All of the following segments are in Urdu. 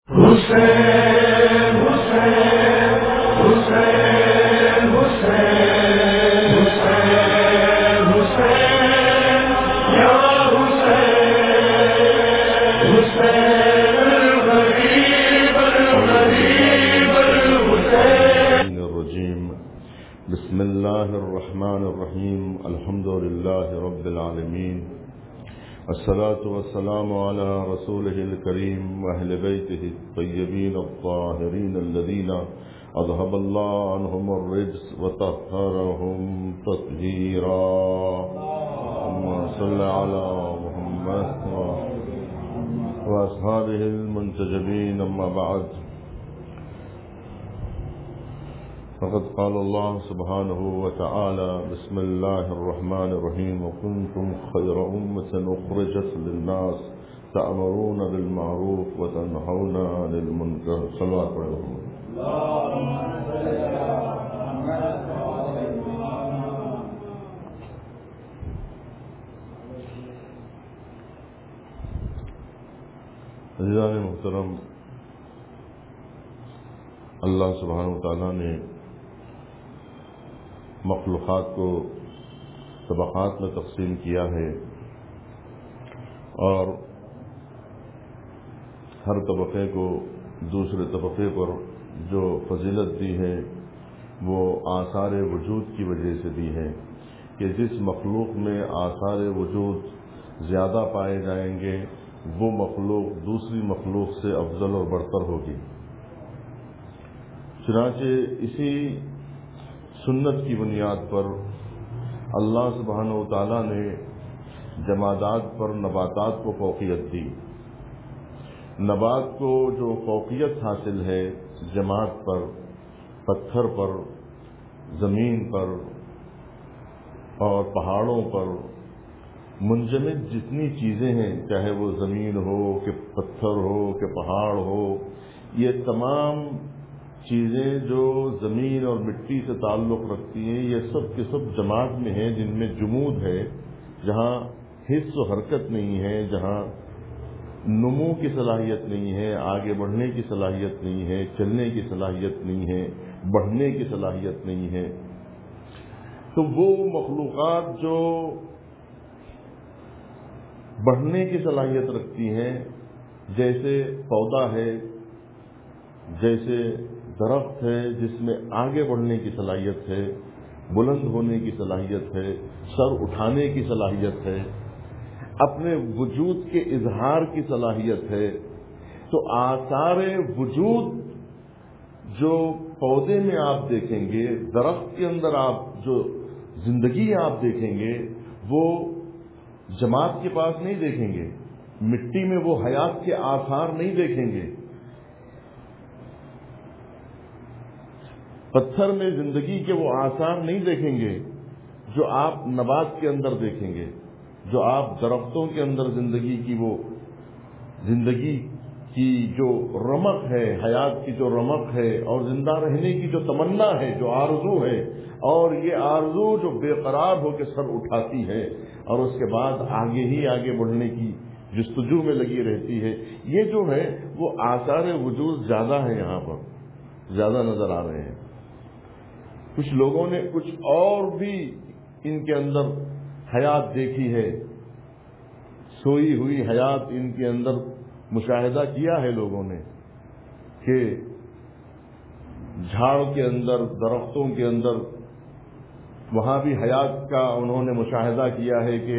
حسین حسین حسین حسین حسین حسین یا حسین حسین الغریب الغریب الحسین الرجیم بسم اللہ الرحمن الرحیم الحمد للہ رب العالمین الصلاة والسلام على رسوله الكريم وأهل بيته الطيبين الطاهرين الذين أذهب الله عنهم الرجس وطهرهم تطهيرا اللهم صل على محمد وأصحابه المنتجبين أما بعد فقد قال الله سبحانه وتعالى بسم الله الرحمن الرحيم وكنتم خير أمة أخرجت للناس تأمرون بالمعروف وتنهون عن المنكر صلوات عليكم عزیزان محترم، اللہ سبحانہ وتعالی نے مخلوقات کو طبقات میں تقسیم کیا ہے اور ہر طبقے کو دوسرے طبقے پر جو فضیلت دی ہے وہ آثار وجود کی وجہ سے دی ہے کہ جس مخلوق میں آثار وجود زیادہ پائے جائیں گے وہ مخلوق دوسری مخلوق سے افضل اور برتر ہوگی۔ چنانچہ اسی سنت کی بنیاد پر اللہ سبحانہ و تعالیٰ نے جمادات پر نباتات کو فوقیت دی۔ نبات کو جو فوقیت حاصل ہے جماد پر، پتھر پر، زمین پر اور پہاڑوں پر منجمد جتنی چیزیں ہیں، چاہے وہ زمین ہو کہ پتھر ہو کہ پہاڑ ہو، یہ تمام چیزیں جو زمین اور مٹی سے تعلق رکھتی ہیں یہ سب کے سب جماعت میں ہیں، جن میں جمود ہے، جہاں حس و حرکت نہیں ہے، جہاں نمو کی صلاحیت نہیں ہے، آگے بڑھنے کی صلاحیت نہیں ہے، چلنے کی صلاحیت نہیں ہے، بڑھنے کی صلاحیت نہیں ہے۔ تو وہ مخلوقات جو بڑھنے کی صلاحیت رکھتی ہیں، جیسے پودا ہے، جیسے درخت ہے جس میں آگے بڑھنے کی صلاحیت ہے، بلند ہونے کی صلاحیت ہے، سر اٹھانے کی صلاحیت ہے، اپنے وجود کے اظہار کی صلاحیت ہے، تو آثار وجود جو پودے میں آپ دیکھیں گے، درخت کے اندر آپ جو زندگی آپ دیکھیں گے وہ جماعت کے پاس نہیں دیکھیں گے، مٹی میں وہ حیات کے آثار نہیں دیکھیں گے، پتھر میں زندگی کے وہ آثار نہیں دیکھیں گے جو آپ نبات کے اندر دیکھیں گے، جو آپ درختوں کے اندر زندگی کی وہ زندگی کی جو رمق ہے، حیات کی جو رمق ہے اور زندہ رہنے کی جو تمنا ہے، جو آرزو ہے، اور یہ آرزو جو بے قرار ہو کے سر اٹھاتی ہے اور اس کے بعد آگے ہی آگے بڑھنے کی جستجو میں لگی رہتی ہے، یہ جو ہے وہ آثار وجود زیادہ ہے، یہاں پر زیادہ نظر آ رہے ہیں۔ کچھ لوگوں نے کچھ اور بھی ان کے اندر حیات دیکھی ہے، سوئی ہوئی حیات ان کے اندر مشاہدہ کیا ہے لوگوں نے کہ جھاڑ کے اندر، درختوں کے اندر وہاں بھی حیات کا انہوں نے مشاہدہ کیا ہے کہ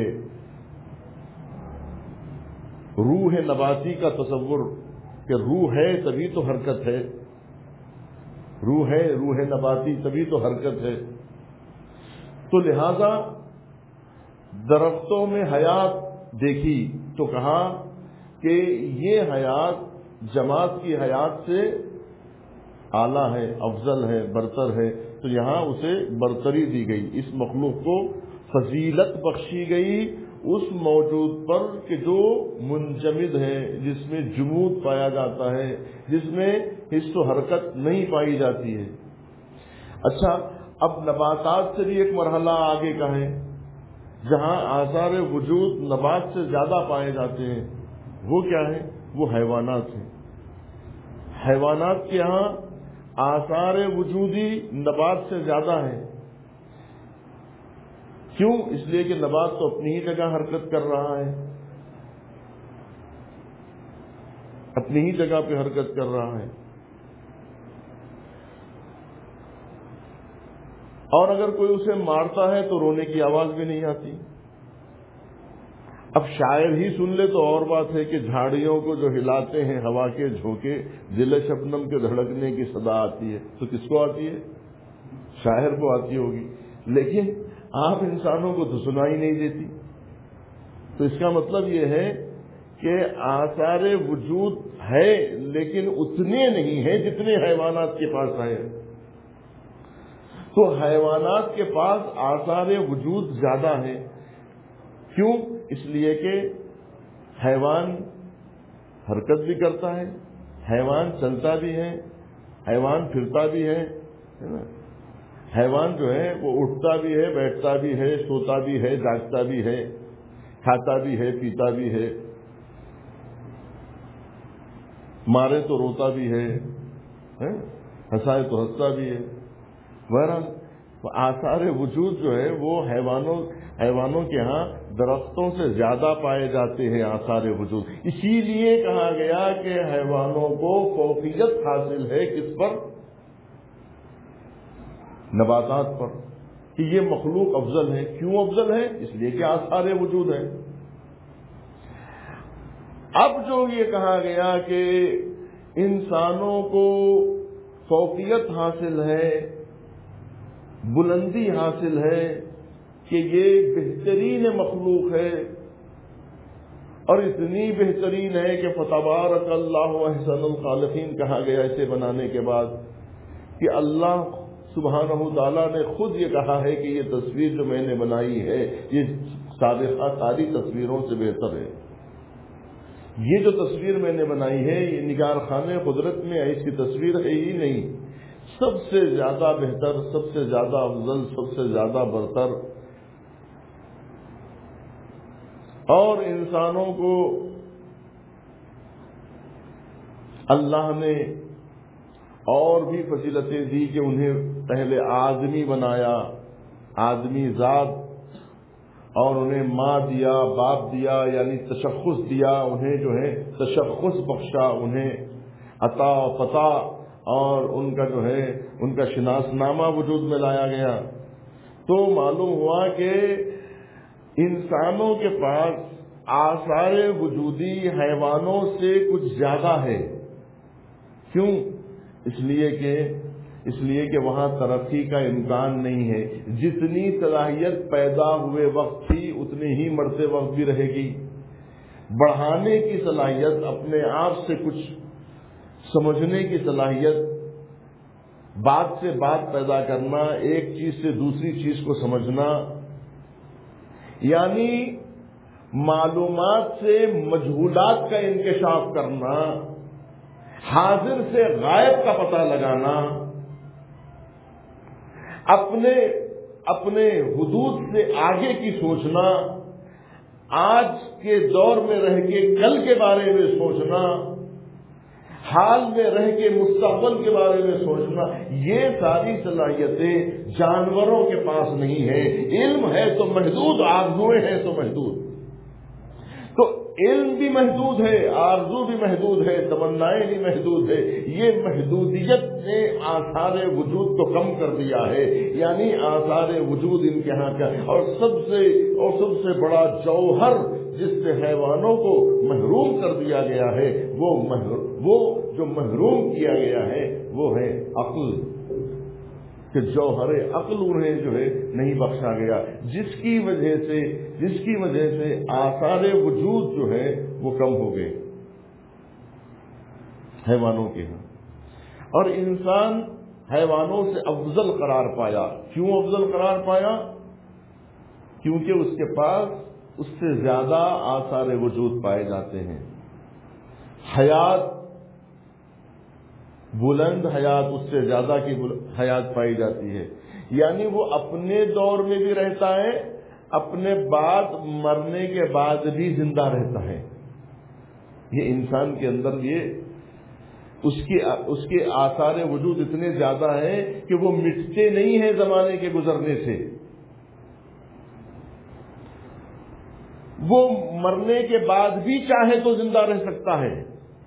روح نباتی کا تصور کہ روح ہے تبھی تو حرکت ہے، روح ہے، روح نباتی تبھی تو حرکت ہے۔ تو لہذا درختوں میں حیات دیکھی تو کہا کہ یہ حیات جماعت کی حیات سے اعلیٰ ہے، افضل ہے، برتر ہے، تو یہاں اسے برتری دی گئی، اس مخلوق کو فضیلت بخشی گئی اس موجود پر کہ جو منجمد ہے، جس میں جمود پایا جاتا ہے، جس میں حس و حرکت نہیں پائی جاتی ہے۔ اچھا، اب نباتات سے بھی ایک مرحلہ آگے کا ہے، جہاں آثار وجود نبات سے زیادہ پائے جاتے ہیں، وہ کیا ہے؟ وہ حیوانات ہیں۔ حیوانات کے ہاں آثار وجودی نبات سے زیادہ ہے. کیوں؟ اس لیے کہ نبات تو اپنی ہی جگہ حرکت کر رہا ہے، اپنی ہی جگہ پہ حرکت کر رہا ہے. اور اگر کوئی اسے مارتا ہے تو رونے کی آواز بھی نہیں آتی. اب شاعر ہی سن لے تو اور بات ہے کہ جھاڑیوں کو جو ہلاتے ہیں ہوا کے جھونکے، دل شبنم کے دھڑکنے کی صدا آتی ہے، تو کس کو آتی ہے؟ شاعر کو آتی ہوگی. لیکن آپ انسانوں کو تو سنائی نہیں دیتی. تو اس کا مطلب یہ ہے کہ آثار وجود ہے لیکن اتنے نہیں ہیں جتنے حیوانات کے پاس ہے. تو حیوانات کے پاس آثار وجود زیادہ ہیں. کیوں؟ اس لیے کہ حیوان حرکت بھی کرتا ہے، حیوان چلتا بھی ہے، حیوان پھرتا بھی ہے. حیوان جو ہے وہ اٹھتا بھی ہے، بیٹھتا بھی ہے، سوتا بھی ہے، جاگتا بھی ہے، کھاتا بھی ہے، پیتا بھی ہے، مارے تو روتا بھی ہے، ہنسائے تو ہنستا بھی ہے. بہرحال آثار وجود جو ہے وہ حیوانوں کے ہاں درختوں سے زیادہ پائے جاتے ہیں آثار وجود. اسی لیے کہا گیا کہ حیوانوں کو فوقیت حاصل ہے کس پر؟ نباتات پر، کہ یہ مخلوق افضل ہے. کیوں افضل ہے؟ اس لیے کہ آثار وجود ہے. اب جو یہ کہا گیا کہ انسانوں کو فوقیت حاصل ہے، بلندی حاصل ہے، کہ یہ بہترین مخلوق ہے اور اتنی بہترین ہے کہ فتبارک اللہ احسن الخالقین کہا گیا اسے بنانے کے بعد، کہ اللہ سبحانہ تعالیٰ نے خود یہ کہا ہے کہ یہ تصویر جو میں نے بنائی ہے یہ سابقہ ساری تصویروں سے بہتر ہے. یہ جو تصویر میں نے بنائی ہے یہ نگار خانے قدرت میں ایسی تصویر ہے ہی نہیں. سب سے زیادہ بہتر، سب سے زیادہ افضل، سب سے زیادہ برتر. اور انسانوں کو اللہ نے اور بھی فضیلتیں دی کہ انہیں پہلے آدمی بنایا، آدمی ذات، اور انہیں ماں دیا، باپ دیا، یعنی تشخص دیا، انہیں جو ہے تشخص بخشا، انہیں عطا پتہ اور ان کا جو ہے ان کا شناس نامہ وجود میں لایا گیا. تو معلوم ہوا کہ انسانوں کے پاس آثار وجودی حیوانوں سے کچھ زیادہ ہے. کیوں؟ اس لیے کہ وہاں ترقی کا امکان نہیں ہے. جتنی صلاحیت پیدا ہوئے وقت تھی اتنی ہی مرتے وقت بھی رہے گی. بڑھانے کی صلاحیت، اپنے آپ سے کچھ سمجھنے کی صلاحیت، بات سے بات پیدا کرنا، ایک چیز سے دوسری چیز کو سمجھنا، یعنی معلومات سے مجہولات کا انکشاف کرنا، حاضر سے غائب کا پتہ لگانا، اپنے حدود سے آگے کی سوچنا، آج کے دور میں رہ کے کل کے بارے میں سوچنا، حال میں رہ کے مستقبل کے بارے میں سوچنا، یہ ساری صلاحیتیں جانوروں کے پاس نہیں ہیں. علم ہے تو محدود، آرزویں ہیں تو محدود. تو علم بھی محدود ہے، آرزو بھی محدود ہے، تمنائیں بھی محدود ہے. یہ محدودیت نے آثار وجود کو کم کر دیا ہے. یعنی آثار وجود ان کے ہاں کا اور سب سے بڑا جوہر جس سے حیوانوں کو محروم کر دیا گیا ہے، وہ جو محروم کیا گیا ہے وہ ہے عقل، کہ جوہر عقل انہیں جو ہے نہیں بخشا گیا، جس کی وجہ سے آثار وجود جو ہے وہ کم ہو گئے حیوانوں کے ہاں. اور انسان حیوانوں سے افضل قرار پایا. کیوں افضل قرار پایا؟ کیونکہ اس کے پاس اس سے زیادہ آثار وجود پائے جاتے ہیں. حیات، بلند حیات، اس سے زیادہ کی حیات پائی جاتی ہے. یعنی وہ اپنے دور میں بھی رہتا ہے، اپنے بعد مرنے کے بعد بھی زندہ رہتا ہے. یہ انسان کے اندر یہ اس کے آثار وجود اتنے زیادہ ہیں کہ وہ مٹتے نہیں ہیں زمانے کے گزرنے سے. وہ مرنے کے بعد بھی چاہے تو زندہ رہ سکتا ہے.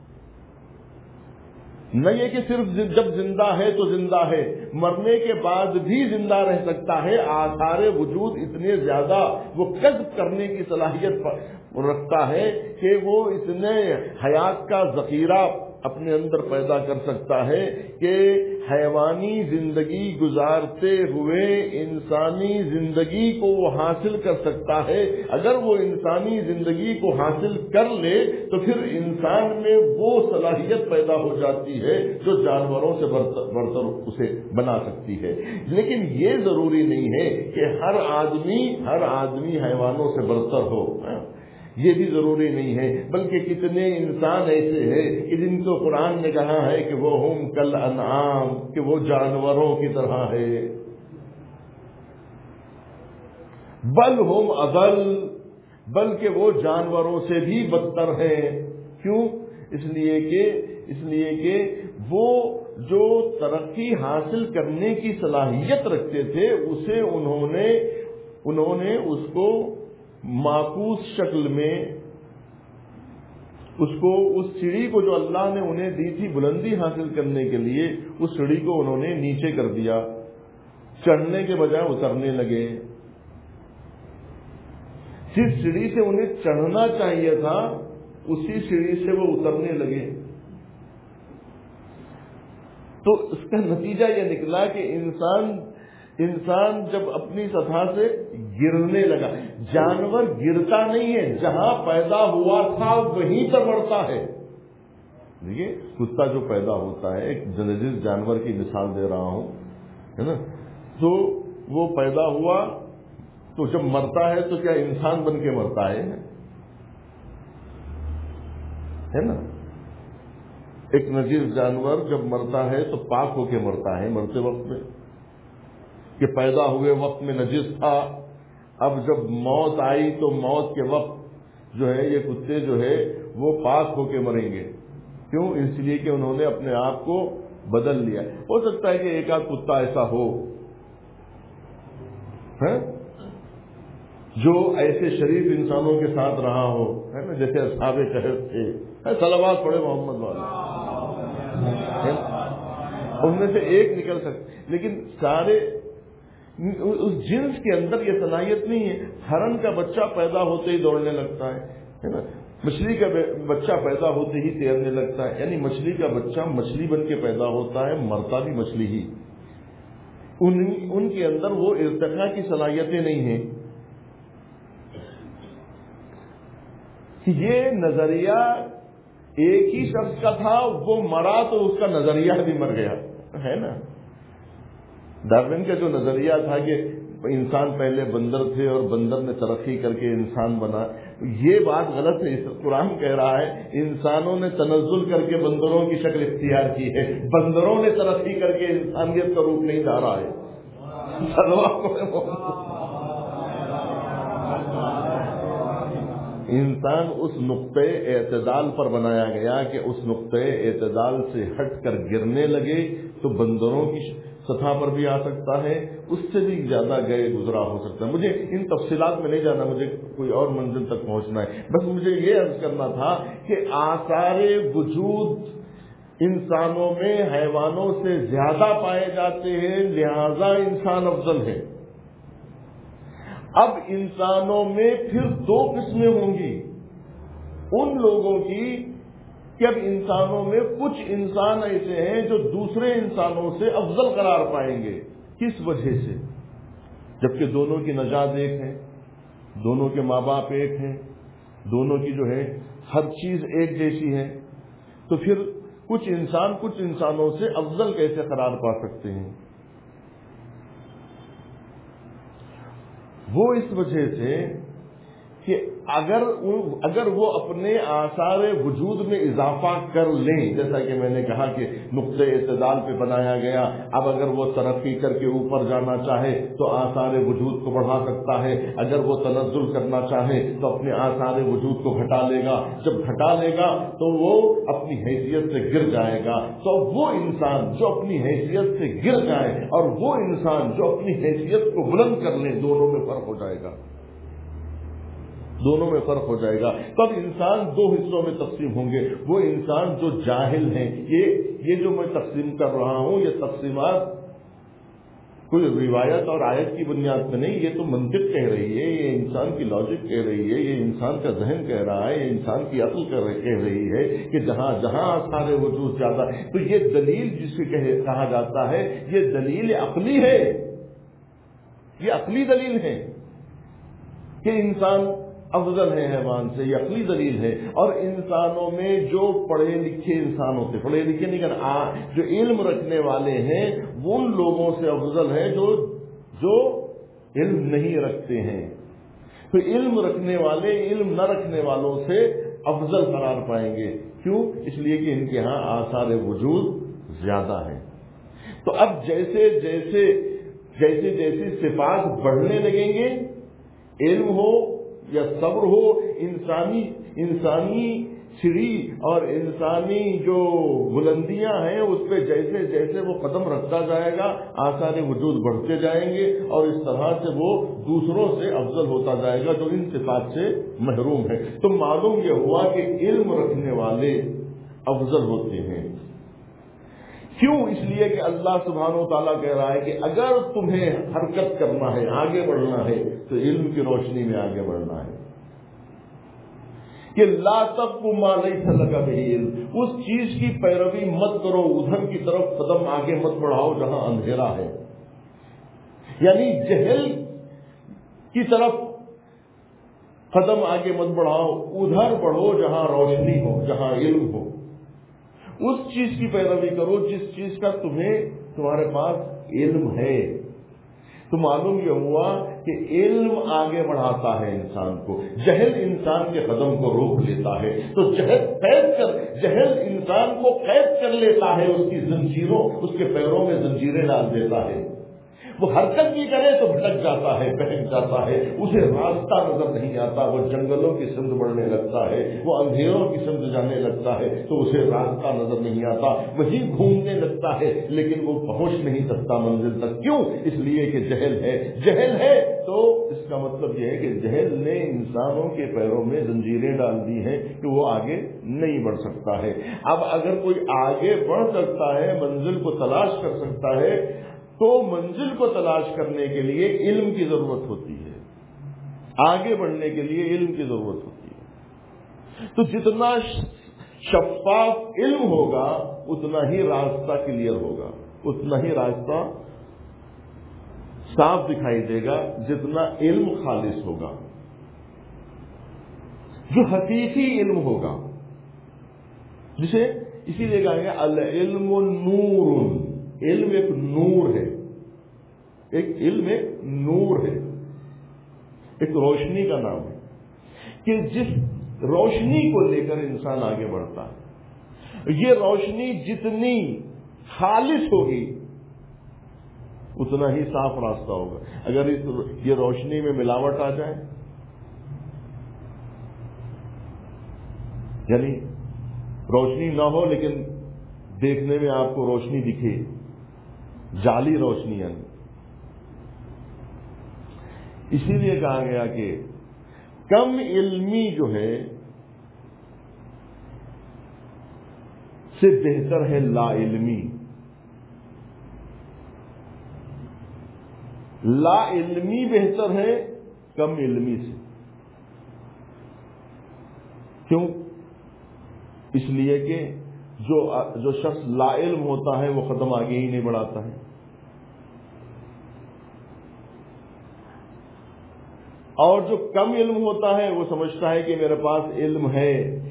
نہ یہ کہ صرف جب زندہ ہے تو زندہ ہے، مرنے کے بعد بھی زندہ رہ سکتا ہے. آثار وجود اتنے زیادہ وہ کسب کرنے کی صلاحیت رکھتا ہے کہ وہ اتنے حیات کا ذخیرہ اپنے اندر پیدا کر سکتا ہے کہ حیوانی زندگی گزارتے ہوئے انسانی زندگی کو وہ حاصل کر سکتا ہے. اگر وہ انسانی زندگی کو حاصل کر لے تو پھر انسان میں وہ صلاحیت پیدا ہو جاتی ہے جو جانوروں سے برتر اسے بنا سکتی ہے. لیکن یہ ضروری نہیں ہے کہ ہر آدمی حیوانوں سے برتر ہو، یہ بھی ضروری نہیں ہے. بلکہ کتنے انسان ایسے ہیں کہ جن کو قرآن نے کہا ہے کہ وہ ہم کل انعام، کہ وہ جانوروں کی طرح ہے. بل ہم اضل، بلکہ وہ جانوروں سے بھی بدتر ہیں. کیوں؟ اس لیے کہ وہ جو ترقی حاصل کرنے کی صلاحیت رکھتے تھے اسے انہوں نے اس کو معکوس شکل میں اس سیڑھی کو جو اللہ نے انہیں دی تھی بلندی حاصل کرنے کے لیے، اس سیڑھی کو انہوں نے نیچے کر دیا. چڑھنے کے بجائے اترنے لگے. جس سیڑھی سے انہیں چڑھنا چاہیے تھا اسی سیڑھی سے وہ اترنے لگے. تو اس کا نتیجہ یہ نکلا کہ انسان جب اپنی سطح سے گرنے لگا. جانور گرتا نہیں ہے، جہاں پیدا ہوا تھا وہیں پر بڑھتا ہے. دیکھیے کتا جو پیدا ہوتا ہے، ایک جنجز جانور کی مثال دے رہا ہوں، ہے نا، تو وہ پیدا ہوا تو جب مرتا ہے تو کیا انسان بن کے مرتا ہے نا. ایک نجیس جانور جب مرتا ہے تو پاک ہو کے مرتا ہے مرتے وقت میں، کہ پیدا ہوئے وقت میں نجس تھا، اب جب موت آئی تو موت کے وقت جو ہے یہ کتے جو ہے وہ پاک ہو کے مریں گے. کیوں؟ اس لیے کہ انہوں نے اپنے آپ کو بدل لیا. ہو سکتا ہے کہ ایک آدھ کتا ایسا ہو جو ایسے شریف انسانوں کے ساتھ رہا ہو، ہے نا، جیسے اصحاب کہف تھے، صلوات پڑھے محمد والے، ان میں سے ایک نکل سکتے. لیکن سارے اس جنس کے اندر یہ صلاحیت نہیں ہے. ہرن کا بچہ پیدا ہوتے ہی دوڑنے لگتا ہے نا، مچھلی کا بچہ پیدا ہوتے ہی تیرنے لگتا ہے. یعنی مچھلی کا بچہ مچھلی بن کے پیدا ہوتا ہے، مرتا بھی مچھلی ہی. ان کے اندر وہ ارتقاء کی صلاحیتیں نہیں ہیں. یہ نظریہ ایک ہی شخص کا تھا، وہ مرا تو اس کا نظریہ بھی مر گیا، ہے نا. ڈارون کا جو نظریہ تھا کہ انسان پہلے بندر تھے اور بندر نے ترقی کر کے انسان بنا، یہ بات غلط ہے. قرآن کہہ رہا ہے انسانوں نے تنزل کر کے بندروں کی شکل اختیار کی ہے، بندروں نے ترقی کر کے انسانیت کا روپ نہیں دھارا ہے. انسان اس نقطۂ اعتدال پر بنایا گیا کہ اس نقطۂ اعتدال سے ہٹ کر گرنے لگے تو بندروں کی سطح پر بھی آ سکتا ہے، اس سے بھی زیادہ گئے گزرا ہو سکتا ہے. مجھے ان تفصیلات میں نہیں جانا، مجھے کوئی اور منزل تک پہنچنا ہے. بس مجھے یہ عرض کرنا تھا کہ آثار وجود انسانوں میں حیوانوں سے زیادہ پائے جاتے ہیں، لہذا انسان افضل ہے. اب انسانوں میں پھر دو قسمیں ہوں گی ان لوگوں کی کہ اب انسانوں میں کچھ انسان ایسے ہیں جو دوسرے انسانوں سے افضل قرار پائیں گے. کس وجہ سے؟ جبکہ دونوں کی نژاد ایک ہے، دونوں کے ماں باپ ایک ہیں، دونوں کی جو ہے ہر چیز ایک جیسی ہے، تو پھر کچھ انسانوں سے افضل کیسے قرار پا سکتے ہیں؟ وہ اس وجہ سے کہ اگر وہ اپنے آثار وجود میں اضافہ کر لیں، جیسا کہ میں نے کہا کہ نقطۂ اعتدال پہ بنایا گیا، اب اگر وہ ترقی کر کے اوپر جانا چاہے تو آثار وجود کو بڑھا سکتا ہے، اگر وہ تنزل کرنا چاہے تو اپنے آثار وجود کو گھٹا لے گا، جب گھٹا لے گا تو وہ اپنی حیثیت سے گر جائے گا۔ تو وہ انسان جو اپنی حیثیت سے گر جائے اور وہ انسان جو اپنی حیثیت کو بلند کر لے، دونوں میں فرق ہو جائے گا، دونوں میں فرق ہو جائے گا۔ تب انسان دو حصوں میں تقسیم ہوں گے، وہ انسان جو جاہل ہیں، یہ جو میں تقسیم کر رہا ہوں یہ تقسیمات کوئی روایت اور آیت کی بنیاد پہ نہیں، یہ تو منطق کہہ رہی ہے، یہ انسان کی لاجک کہہ رہی ہے، یہ انسان کا ذہن کہہ رہا ہے، یہ انسان کی عقل کہہ رہی ہے کہ جہاں جہاں آثار وجود زیادہ، تو یہ دلیل جسے کہا جاتا ہے یہ دلیل عقلی ہے، یہ عقلی دلیل ہے کہ انسان افضل ہے حیوان سے، یہ عقلی دلیل ہے۔ اور انسانوں میں جو پڑھے لکھے انسان ہوتے، پڑھے لکھے نہیں کرنا، جو علم رکھنے والے ہیں وہ ان لوگوں سے افضل ہیں جو علم نہیں رکھتے ہیں۔ تو علم رکھنے والے علم نہ رکھنے والوں سے افضل قرار پائیں گے، کیوں؟ اس لیے کہ ان کے ہاں آثار وجود زیادہ ہیں۔ تو اب جیسے جیسے صفات بڑھنے لگیں گے، علم ہو یا صبر ہو، انسانی سیڑھی اور انسانی جو بلندیاں ہیں اس پہ جیسے جیسے وہ قدم رکھتا جائے گا آثار وجود بڑھتے جائیں گے، اور اس طرح سے وہ دوسروں سے افضل ہوتا جائے گا جو ان صفات سے محروم ہے۔ تو معلوم یہ ہوا کہ علم رکھنے والے افضل ہوتے ہیں۔ کیوں؟ اس لیے کہ اللہ سبحانہ و تعالیٰ کہہ رہا ہے کہ اگر تمہیں حرکت کرنا ہے، آگے بڑھنا ہے، تو علم کی روشنی میں آگے بڑھنا ہے۔ کہ لا تقف ما لیس لک بہ علم، اس چیز کی پیروی مت کرو، ادھر کی طرف قدم آگے مت بڑھاؤ جہاں اندھیرا ہے، یعنی جہل کی طرف قدم آگے مت بڑھاؤ، ادھر بڑھو جہاں روشنی ہو، جہاں علم ہو، اس چیز کی پیروی کرو جس چیز کا تمہارے پاس علم ہے۔ تو معلوم یہ ہوا کہ علم آگے بڑھاتا ہے انسان کو، جہل انسان کے قدم کو روک لیتا ہے۔ تو جہل انسان کو قید کر لیتا ہے، اس کی زنجیروں، اس کے پیروں میں زنجیریں ڈال دیتا ہے، وہ حرکت بھی کرے تو بھٹک جاتا ہے، بہک جاتا ہے، اسے راستہ نظر نہیں آتا، وہ جنگلوں کی سمت بڑھنے لگتا ہے، وہ اندھیروں کی سمت جانے لگتا ہے تو اسے راستہ نظر نہیں آتا، وہی گھومنے لگتا ہے لیکن وہ پہنچ نہیں سکتا منزل تک۔ کیوں؟ اس لیے کہ جہل ہے۔ تو اس کا مطلب یہ ہے کہ جہل نے انسانوں کے پیروں میں زنجیریں ڈال دی ہیں کہ وہ آگے نہیں بڑھ سکتا ہے۔ اب اگر کوئی آگے بڑھ سکتا ہے، منزل کو تلاش کر سکتا ہے، تو منزل کو تلاش کرنے کے لیے علم کی ضرورت ہوتی ہے، آگے بڑھنے کے لیے علم کی ضرورت ہوتی ہے۔ تو جتنا شفاف علم ہوگا اتنا ہی راستہ کلیئر ہوگا، اتنا ہی راستہ صاف دکھائی دے گا جتنا علم خالص ہوگا۔ جو حقیقی علم ہوگا، جسے اسی لیے کہا گیا العلم نور، علم ایک نور ہے، ایک علم ایک نور ہے، ایک روشنی کا نام ہے کہ جس روشنی کو لے کر انسان آگے بڑھتا ہے۔ یہ روشنی جتنی خالص ہوگی اتنا ہی صاف راستہ ہوگا۔ اگر یہ روشنی میں ملاوٹ آ جائے، یعنی روشنی نہ ہو لیکن دیکھنے میں آپ کو روشنی دکھے، جعلی روشنی، یعنی اسی لیے کہا گیا کہ کم علمی جو ہے سے بہتر ہے لا علمی، لا علمی بہتر ہے کم علمی سے۔ کیوں؟ اس لیے کہ جو شخص لا علم ہوتا ہے وہ قدم آگے ہی نہیں بڑھاتا ہے، اور جو کم علم ہوتا ہے وہ سمجھتا ہے کہ میرے پاس علم ہے،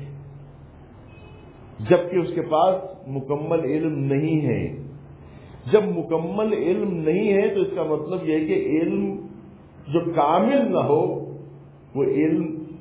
جبکہ اس کے پاس مکمل علم نہیں ہے۔ جب مکمل علم نہیں ہے تو اس کا مطلب یہ ہے کہ علم جو کامل نہ ہو وہ علم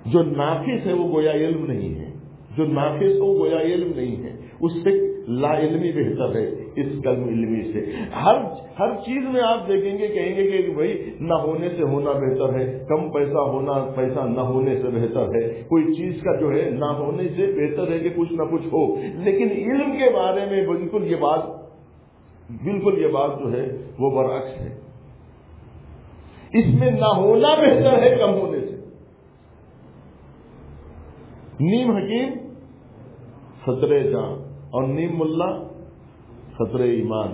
جو ناقص ہے وہ گویا علم نہیں ہے، جو ناقص ہے وہ گویا علم نہیں ہے، اس سے لا علمی بہتر ہے اس کم علمی سے۔ ہر چیز میں آپ دیکھیں گے کہیں گے کہ بھائی نہ ہونے سے ہونا بہتر ہے، کم پیسہ ہونا پیسہ نہ ہونے سے بہتر ہے، کوئی چیز کا جو ہے نہ ہونے سے بہتر ہے کہ کچھ نہ کچھ ہو۔ لیکن علم کے بارے میں بالکل یہ بات جو ہے وہ برعکس ہے، اس میں نہ ہونا بہتر ہے کم ہونے سے۔ نیم حکیم خطرے جان اور نیم ملا خطرے ایمان۔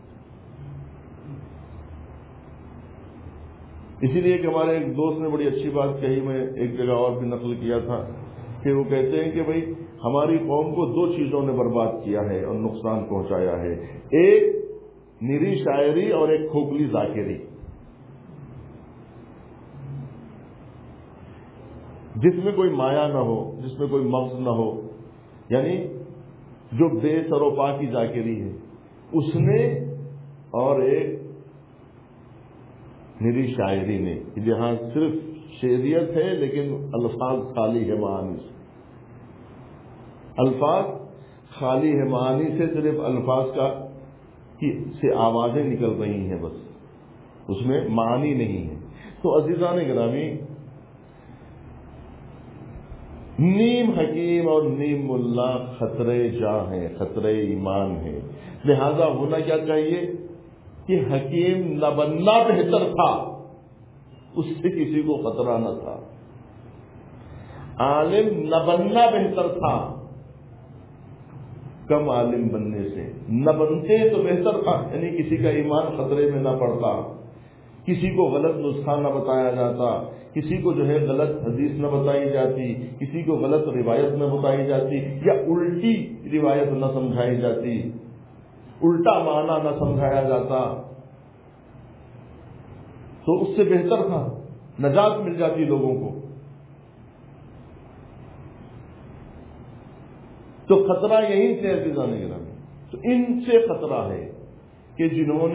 اسی لیے کہ ہمارے ایک دوست نے بڑی اچھی بات کہی، میں ایک جگہ اور بھی نقل کیا تھا کہ وہ کہتے ہیں کہ بھائی ہماری قوم کو دو چیزوں نے برباد کیا ہے اور نقصان پہنچایا ہے، ایک نری شاعری اور ایک کھوکھلی ذاکری، جس میں کوئی مایا نہ ہو، جس میں کوئی مغز نہ ہو، یعنی جو بے سر و پا کی ذاکری ہے اس نے، اور ایک نری شاعری نے، جہاں صرف شعریت ہے لیکن الفاظ خالی ہے معانی سے، الفاظ خالی ہے معانی سے، صرف الفاظ سے آوازیں نکل رہی ہیں بس، اس میں معانی نہیں ہے۔ تو عزیزان گرامی، نیم حکیم اور نیم ملا خطرے جاں ہیں، خطرے ایمان ہیں۔ لہذا ہونا کیا چاہیے کہ حکیم نہ بننا بہتر تھا، اس سے کسی کو خطرہ نہ تھا، عالم نہ بننا بہتر تھا کم عالم بننے سے، نہ بنتے تو بہتر تھا، یعنی کسی کا ایمان خطرے میں نہ پڑتا، کسی کو غلط نسخہ نہ بتایا جاتا، کسی کو جو ہے غلط حدیث نہ بتائی جاتی، کسی کو غلط روایت نہ بتائی جاتی، یا الٹی روایت نہ سمجھائی جاتی، الٹا معنی نہ سمجھایا جاتا، تو اس سے بہتر تھا، نجات مل جاتی لوگوں کو۔ تو خطرہ یہی سے عزیزان گرامی، تو ان سے خطرہ ہے کہ جنہوں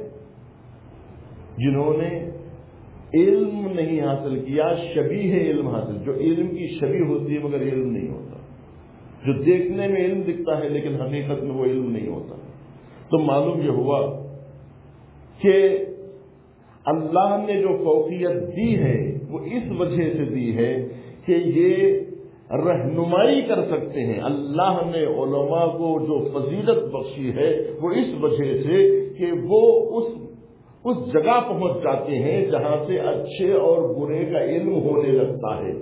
نے علم نہیں حاصل کیا، شبیہ علم حاصل، جو علم کی شبیہ ہوتی ہے مگر علم نہیں ہوتا، جو دیکھنے میں علم دکھتا ہے لیکن حقیقت میں وہ علم نہیں ہوتا۔ تو معلوم یہ ہوا کہ اللہ نے جو فوقیت دی ہے وہ اس وجہ سے دی ہے کہ یہ رہنمائی کر سکتے ہیں۔ اللہ نے علماء کو جو فضیلت بخشی ہے وہ اس وجہ سے کہ وہ اس جگہ پہنچ جاتے ہیں جہاں سے اچھے اور برے کا علم ہونے لگتا ہے،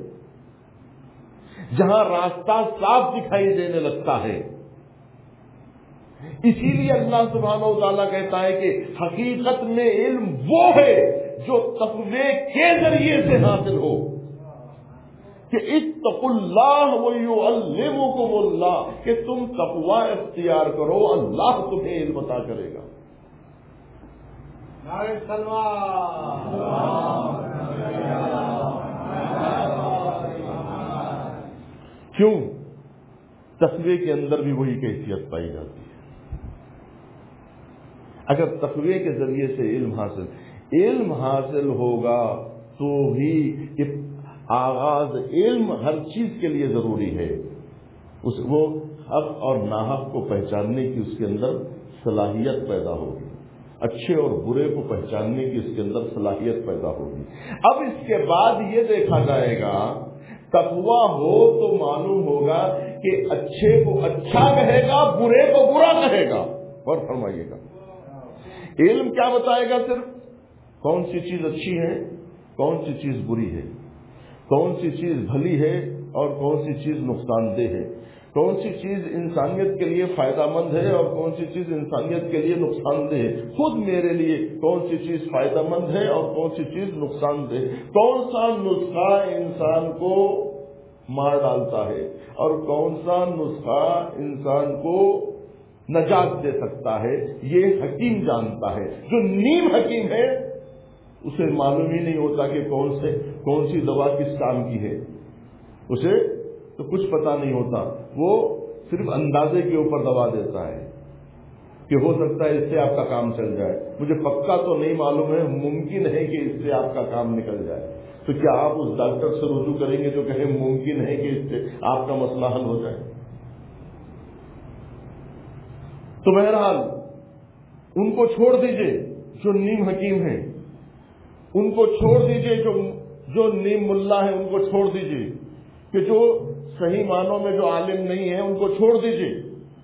جہاں راستہ صاف دکھائی دینے لگتا ہے۔ اسی لیے اللہ سبحانہ و تعالیٰ کہتا ہے کہ حقیقت میں علم وہ ہے جو تقوی کے ذریعے سے حاصل ہو، کہ اتقوا اللہ ویعلمکم اللہ، کہ تم تقوی اختیار کرو، اللہ تمہیں علم عطا کرے گا۔ کیوں؟ تقوی کے اندر بھی وہی کیفیت پائی جاتی ہے۔ اگر تقوی کے ذریعے سے علم حاصل ہوگا تو ہی آغاز علم ہر چیز کے لیے ضروری ہے، وہ حق اور ناحق کو پہچاننے کی اس کے اندر صلاحیت پیدا ہوگی، اچھے اور برے کو پہچاننے کی اس کے اندر صلاحیت پیدا ہوگی۔ اب اس کے بعد یہ دیکھا جائے گا، تقوی ہو تو معلوم ہوگا کہ اچھے کو اچھا کہے گا، برے کو برا کہے گا۔ اور فرمائیے گا علم کیا بتائے گا؟ صرف کون سی چیز اچھی ہے، کون سی چیز بری ہے، کون سی چیز بھلی ہے اور کون سی چیز نقصان دہ ہے، کون سی چیز انسانیت کے لیے فائدہ مند ہے اور کون سی چیز انسانیت کے لیے نقصان دہ ہے، خود میرے لیے کون سی چیز فائدہ مند ہے اور کون سی چیز نقصان دہ ہے، کون سا نسخہ انسان کو مار ڈالتا ہے اور کون سا نسخہ انسان کو نجات دے سکتا ہے، یہ حکیم جانتا ہے۔ جو نیم حکیم ہے اسے معلوم ہی نہیں ہوتا کہ کون سی دوا کس کام کی ہے، اسے تو کچھ پتا نہیں ہوتا، وہ صرف اندازے کے اوپر دوا دیتا ہے کہ ہو سکتا ہے اس سے آپ کا کام چل جائے، مجھے پکا تو نہیں معلوم ہے، ممکن ہے کہ اس سے آپ کا کام نکل جائے۔ تو کیا آپ اس ڈاکٹر سے رجوع کریں گے جو کہیں ممکن ہے کہ اس سے آپ کا مسئلہ حل ہو جائے؟ تو بہرحال ان کو چھوڑ دیجئے جو نیم حکیم ہیں، ان کو چھوڑ دیجئے جو نیم ملا ہے، ان کو چھوڑ دیجئے، کہ جو صحیح معنوں میں جو عالم نہیں ہے ان کو چھوڑ دیجئے،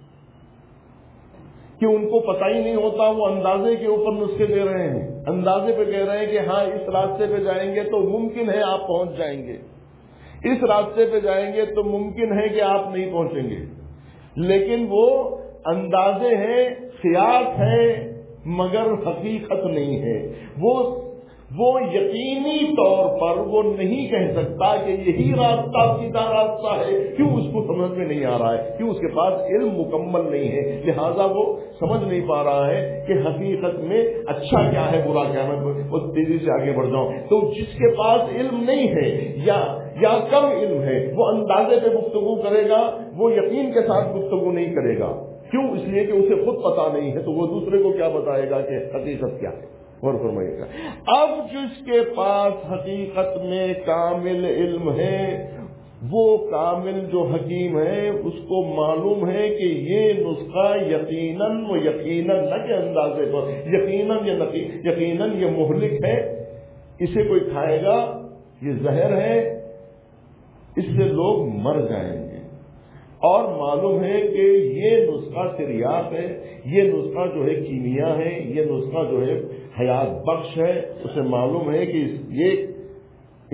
کہ ان کو پتہ ہی نہیں ہوتا، وہ اندازے کے اوپر نسخے دے رہے ہیں، اندازے پہ کہہ رہے ہیں کہ ہاں اس راستے پہ جائیں گے تو ممکن ہے آپ پہنچ جائیں گے، اس راستے پہ جائیں گے تو ممکن ہے کہ آپ نہیں پہنچیں گے، لیکن وہ اندازے ہیں، خیال ہے، مگر حقیقت نہیں ہے۔ وہ یقینی طور پر وہ نہیں کہہ سکتا کہ یہی راستہ سیدھا راستہ ہے، کیوں اس کو سمجھ میں نہیں آ رہا ہے، کیوں اس کے پاس علم مکمل نہیں ہے، لہذا وہ سمجھ نہیں پا رہا ہے کہ حقیقت میں اچھا کیا ہے برا کیا ہے، وہ تیزی سے آگے بڑھ جاؤں۔ تو جس کے پاس علم نہیں ہے یا کم علم ہے، وہ اندازے پہ گفتگو کرے گا، وہ یقین کے ساتھ گفتگو نہیں کرے گا، کیوں؟ اس لیے کہ اسے خود پتا نہیں ہے، تو وہ دوسرے کو کیا بتائے گا کہ حقیقت کیا ہے۔ اور فرمائے گا اب جس کے پاس حقیقت میں کامل علم ہے، وہ کامل جو حکیم ہے، اس کو معلوم ہے کہ یہ نسخہ یقیناً نہ کہ اندازے پر، یقیناً یہ مہلک ہے، اسے کوئی کھائے گا، یہ زہر ہے، اس سے لوگ مر جائیں گے، اور معلوم ہے کہ یہ نسخہ تریاق ہے، یہ نسخہ جو ہے کیمیا ہے، یہ نسخہ جو ہے حیات بخش ہے، اسے معلوم ہے کہ یہ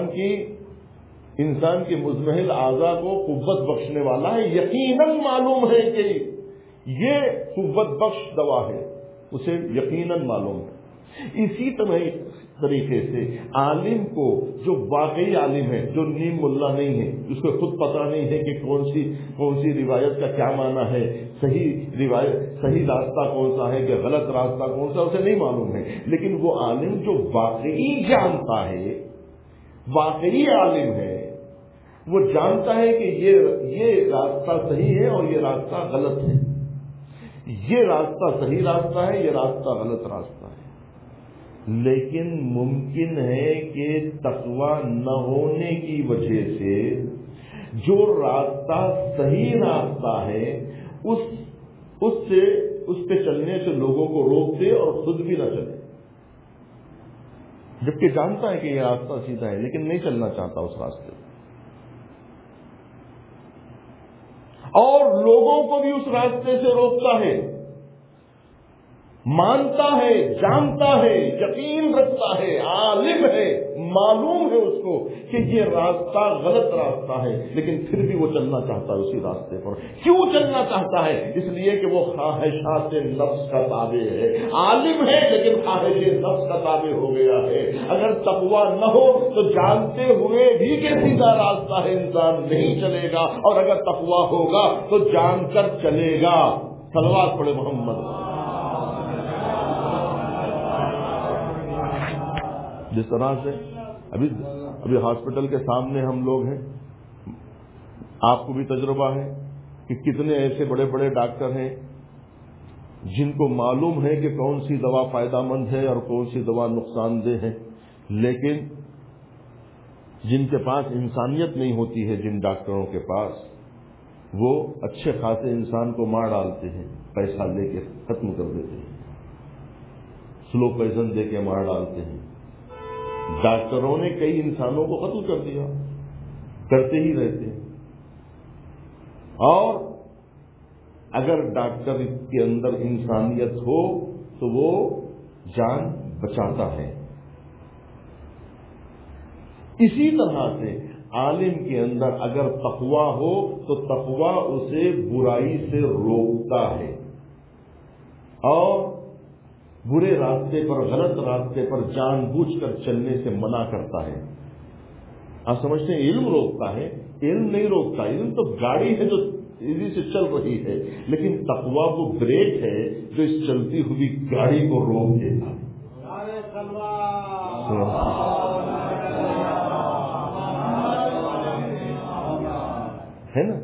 انسان کی مزمحل اعضاء کو قوت بخشنے والا ہے، یقیناً معلوم ہے کہ یہ قوت بخش دوا ہے، اسے یقیناً معلوم ہے۔ اسی طریقے سے عالم کو، جو واقعی عالم ہے، جو نیم ملا نہیں ہے، جس کو خود پتہ نہیں ہے کہ کون سی روایت کا کیا معنی ہے، صحیح راستہ کون سا ہے کہ غلط راستہ کون سا، اسے نہیں معلوم ہے، لیکن وہ عالم جو واقعی جانتا ہے، واقعی عالم ہے، وہ جانتا ہے کہ یہ راستہ صحیح ہے اور یہ راستہ غلط ہے، یہ راستہ صحیح راستہ ہے، یہ راستہ غلط راستہ ہے، لیکن ممکن ہے کہ تقوی نہ ہونے کی وجہ سے جو راستہ صحیح راستہ ہے اس پہ چلنے سے لوگوں کو روک دے اور خود بھی نہ چلے، جبکہ جانتا ہے کہ یہ راستہ سیدھا ہے لیکن نہیں چلنا چاہتا اس راستے پہ، اور لوگوں کو بھی اس راستے سے روکتا ہے، مانتا ہے، جانتا ہے، یقین رکھتا ہے، عالم ہے، معلوم ہے اس کو کہ یہ راستہ غلط راستہ ہے، لیکن پھر بھی وہ چلنا چاہتا ہے اسی راستے پر۔ کیوں چلنا چاہتا ہے؟ اس لیے کہ وہ خواہشات نفس کا تابع ہے، عالم ہے لیکن خواہش نفس کا تابع ہو گیا ہے۔ اگر تقویٰ نہ ہو تو جانتے ہوئے بھی کہ سیدھا راستہ ہے انسان نہیں چلے گا، اور اگر تقویٰ ہوگا تو جان کر چلے گا۔ صلوات پڑھے محمد۔ جس طرح سے ابھی ہاسپٹل کے سامنے ہم لوگ ہیں، آپ کو بھی تجربہ ہے کہ کتنے ایسے بڑے بڑے ڈاکٹر ہیں جن کو معلوم ہے کہ کون سی دوا فائدہ مند ہے اور کون سی دوا نقصان دہ ہے، لیکن جن کے پاس انسانیت نہیں ہوتی ہے، جن ڈاکٹروں کے پاس، وہ اچھے خاصے انسان کو مار ڈالتے ہیں، پیسہ لے کے ختم کر دیتے ہیں، سلو پوائزن دے کے مار ڈالتے ہیں۔ ڈاکٹروں نے کئی انسانوں کو قتل کر دیا، کرتے ہی رہتے ہیں، اور اگر ڈاکٹر کے اندر انسانیت ہو تو وہ جان بچاتا ہے۔ اسی طرح سے عالم کے اندر اگر تقویٰ ہو تو تقویٰ اسے برائی سے روکتا ہے اور برے راستے پر، غلط راستے پر جان بوجھ کر چلنے سے منع کرتا ہے۔ آپ سمجھتے ہیں علم روکتا ہے؟ علم نہیں روکتا، علم تو گاڑی ہے جو تیزی سے چل رہی ہے، لیکن تقویٰ وہ بریک ہے جو اس چلتی ہوئی گاڑی کو روک دیتا ہے نا۔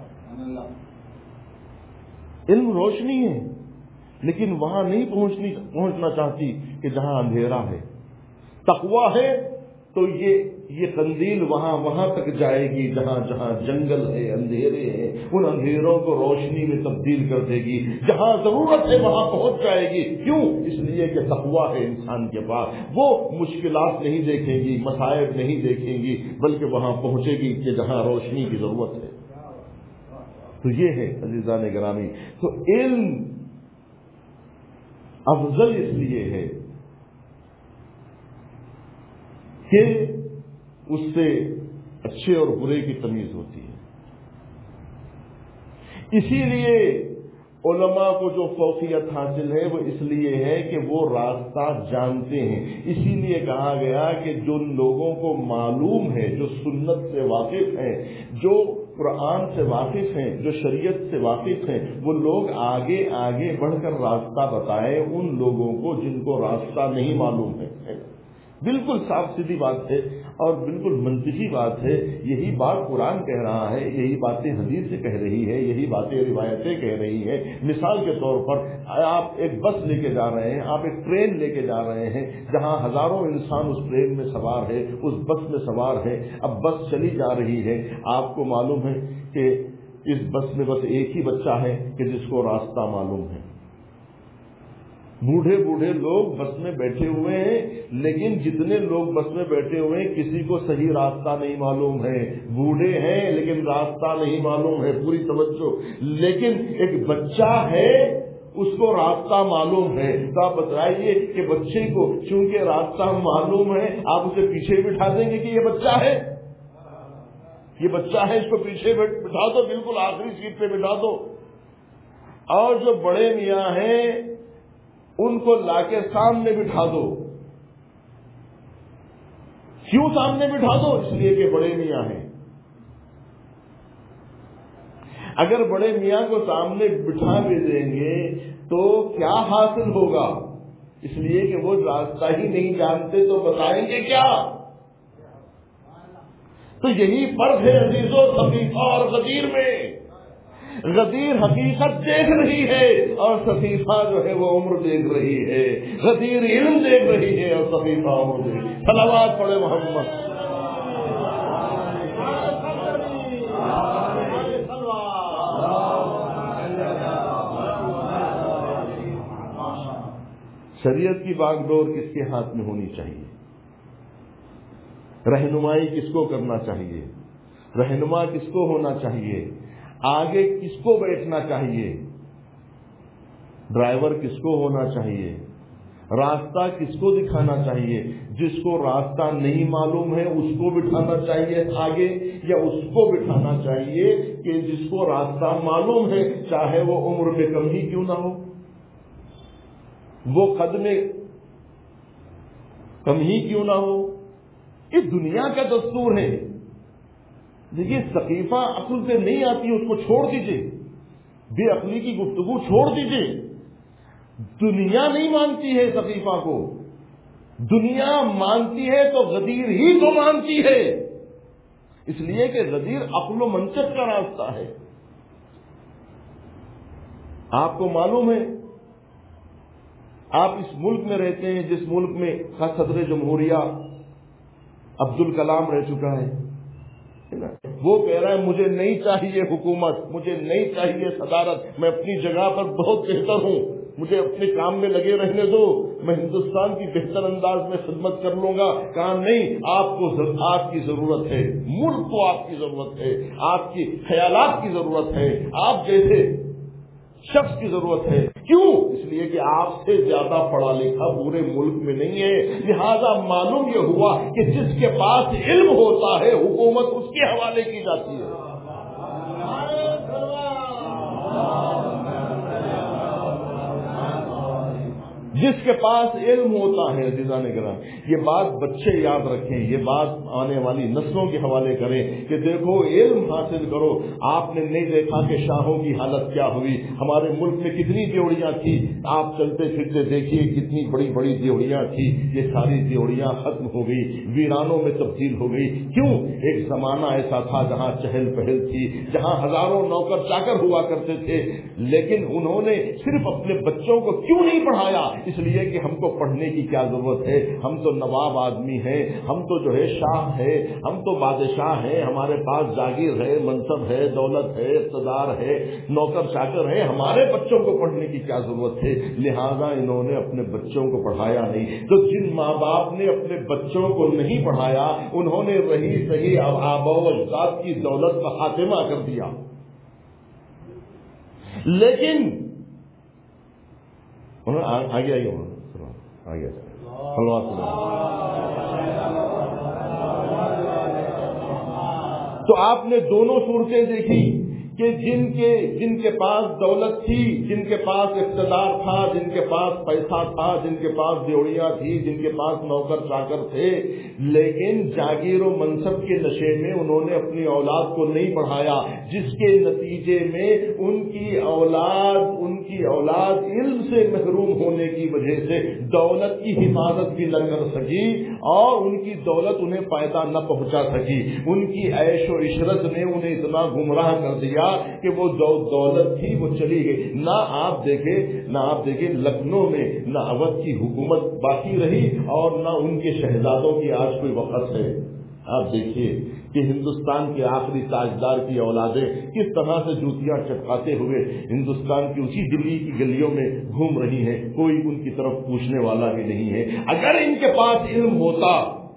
علم روشنی ہے لیکن وہاں نہیں پہنچنا چاہتی کہ جہاں اندھیرا ہے۔ تقویٰ ہے تو یہ قندیل وہاں تک جائے گی جہاں جہاں جنگل ہے، اندھیرے ہیں، ان اندھیروں کو روشنی میں تبدیل کر دے گی، جہاں ضرورت ہے وہاں پہنچ جائے گی۔ کیوں؟ اس لیے کہ تقویٰ ہے انسان کے پاس، وہ مشکلات نہیں دیکھیں گی، مصائب نہیں دیکھیں گی، بلکہ وہاں پہنچے گی کہ جہاں روشنی کی ضرورت ہے۔ تو یہ ہے عزیزان گرامی، تو علم افضل اس لیے ہے کہ اس سے اچھے اور برے کی تمیز ہوتی ہے۔ اسی لیے علماء کو جو فوقیت حاصل ہے وہ اس لیے ہے کہ وہ راستہ جانتے ہیں۔ اسی لیے کہا گیا کہ جو لوگوں کو معلوم ہے، جو سنت سے واقف ہیں، جو قرآن سے واقف ہیں، جو شریعت سے واقف ہیں، وہ لوگ آگے آگے بڑھ کر راستہ بتائیں ان لوگوں کو جن کو راستہ نہیں معلوم ہے۔ بالکل صاف سیدھی بات ہے اور بالکل منطقی بات ہے۔ یہی بات قرآن کہہ رہا ہے، یہی باتیں حدیث سے کہہ رہی ہے، یہی باتیں روایتیں کہہ رہی ہیں۔ مثال کے طور پر آپ ایک بس لے کے جا رہے ہیں، آپ ایک ٹرین لے کے جا رہے ہیں، جہاں ہزاروں انسان اس ٹرین میں سوار ہے، اس بس میں سوار ہے۔ اب بس چلی جا رہی ہے، آپ کو معلوم ہے کہ اس بس میں بس ایک ہی بچہ ہے کہ جس کو راستہ معلوم ہے۔ بوڑھے بوڑھے لوگ بس میں بیٹھے ہوئے ہیں، لیکن جتنے لوگ بس میں بیٹھے ہوئے ہیں کسی کو صحیح راستہ نہیں معلوم ہے۔ بوڑھے ہیں لیکن راستہ نہیں معلوم ہے، پوری توجہ۔ لیکن ایک بچہ ہے، اس کو راستہ معلوم ہے۔ تو آپ بتائیے کہ بچے کو چونکہ راستہ معلوم ہے، آپ اسے پیچھے بٹھا دیں گے کہ یہ بچہ ہے، یہ بچہ ہے، اس کو پیچھے بٹھا دو، بالکل آخری سیٹ پہ بٹھا دو۔ اور جو بڑے میاں ہیں ان کو لا کے سامنے بٹھا دو۔ کیوں سامنے بٹھا دو؟ اس لیے کہ بڑے میاں ہیں۔ اگر بڑے میاں کو سامنے بٹھا بھی دیں گے تو کیا حاصل ہوگا؟ اس لیے کہ وہ راستہ ہی نہیں جانتے تو بتائیں گے کیا؟ تو یہی فرق ہے عزیزو سفیفہ اور غدیر میں۔ غدیر حقیقت دیکھ رہی ہے اور سفیفہ جو ہے وہ عمر دیکھ رہی ہے۔ غدیر علم دیکھ رہی ہے اور سفیفہ عمر دیکھ رہی ہے۔ صلوات پڑھے محمد۔ شریعت کی باغ ڈور کس کے ہاتھ میں ہونی چاہیے؟ رہنمائی کس کو کرنا چاہیے؟ رہنما کس کو ہونا چاہیے؟ آگے کس کو بیٹھنا چاہیے؟ ڈرائیور کس کو ہونا چاہیے؟ راستہ کس کو دکھانا چاہیے؟ جس کو راستہ نہیں معلوم ہے اس کو بٹھانا چاہیے آگے، یا اس کو بٹھانا چاہیے کہ جس کو راستہ معلوم ہے، چاہے وہ عمر میں کم ہی کیوں نہ ہو، وہ قد میں کم ہی کیوں نہ ہو۔ یہ دنیا کا دستور ہے۔ دیکھیے ثقیفہ عقل سے نہیں آتی، اس کو چھوڑ دیجئے، بے عقلی کی گفتگو چھوڑ دیجئے۔ دنیا نہیں مانتی ہے ثقیفہ کو، دنیا مانتی ہے تو غدیر ہی کو مانتی ہے، اس لیے کہ غدیر عقل و منطق کا راستہ ہے۔ آپ کو معلوم ہے، آپ اس ملک میں رہتے ہیں جس ملک میں صدر جمہوریہ عبدالکلام رہ چکا ہے، وہ کہہ رہا ہے مجھے نہیں چاہیے حکومت، مجھے نہیں چاہیے صدارت، میں اپنی جگہ پر بہت بہتر ہوں، مجھے اپنے کام میں لگے رہنے دو، میں ہندوستان کی بہتر انداز میں خدمت کر لوں گا۔ کہا نہیں، آپ کی ضرورت ہے، ملک کو آپ کی ضرورت ہے، آپ کی خیالات کی ضرورت ہے، آپ جیسے شخص کی ضرورت ہے۔ کیوں؟ اس لیے کہ آپ سے زیادہ پڑھا لکھا پورے ملک میں نہیں ہے، لہذا معلوم یہ ہوا کہ جس کے پاس علم ہوتا ہے حکومت اس کے حوالے کی جاتی ہے۔ جس کے پاس علم ہوتا ہے عزیزان کرام، یہ بات بچے یاد رکھیں، یہ بات آنے والی نسلوں کے حوالے کریں کہ دیکھو علم حاصل کرو۔ آپ نے نہیں دیکھا کہ شاہوں کی حالت کیا ہوئی، ہمارے ملک میں کتنی دیوڑیاں تھی، آپ چلتے پھرتے دیکھیے کتنی بڑی بڑی دیوڑیاں تھی، یہ ساری دیوڑیاں ختم ہو گئی، ویرانوں میں تبدیل ہو گئی۔ کیوں؟ ایک زمانہ ایسا تھا جہاں چہل پہل تھی، جہاں ہزاروں نوکر چاکر ہوا کرتے تھے، لیکن انہوں نے صرف اپنے بچوں کو کیوں نہیں پڑھایا؟ اس لیے کہ ہم کو پڑھنے کی کیا ضرورت ہے، ہم تو نواب آدمی ہیں، ہم تو جو ہے شاہ ہے، ہم تو بادشاہ ہیں، ہمارے پاس جاگیر ہے، منصب ہے، دولت ہے، اقتدار ہے، نوکر چاکر ہے، ہمارے بچوں کو پڑھنے کی کیا ضرورت ہے۔ لہذا انہوں نے اپنے بچوں کو پڑھایا نہیں۔ تو جن ماں باپ نے اپنے بچوں کو نہیں پڑھایا انہوں نے رہی صحیح آباء و اجداد کی دولت کا خاتمہ کر دیا۔ لیکن آگے آگے تو آپ نے دونوں صورتیں دیکھی کہ جن کے پاس دولت تھی، جن کے پاس اقتدار تھا، جن کے پاس پیسہ تھا، جن کے پاس دیوڑیاں تھی، جن کے پاس نوکر چاکر تھے، لیکن جاگیر و منصب کے نشے میں انہوں نے اپنی اولاد کو نہیں پڑھایا، جس کے نتیجے میں ان کی اولاد علم سے محروم ہونے کی وجہ سے دولت کی حفاظت بھی نہ کر سکی اور ان کی دولت انہیں فائدہ نہ پہنچا سکی۔ ان کی عیش و عشرت نے انہیں اتنا گمراہ کر دیا کہ وہ جو دولت تھی وہ چلی گئی۔ نہ آپ دیکھیں لکھنؤ میں نہ اودھ کی حکومت باقی رہی اور نہ ان کے شہزادوں کی آج کوئی وقت ہے۔ آپ دیکھیے کہ ہندوستان کے آخری تاجدار کی اولادیں کس طرح سے جوتیاں چٹکاتے ہوئے ہندوستان کی اسی دلی کی گلیوں میں گھوم رہی ہیں، کوئی ان کی طرف پوچھنے والا بھی نہیں ہے۔ اگر ان کے پاس علم ہوتا،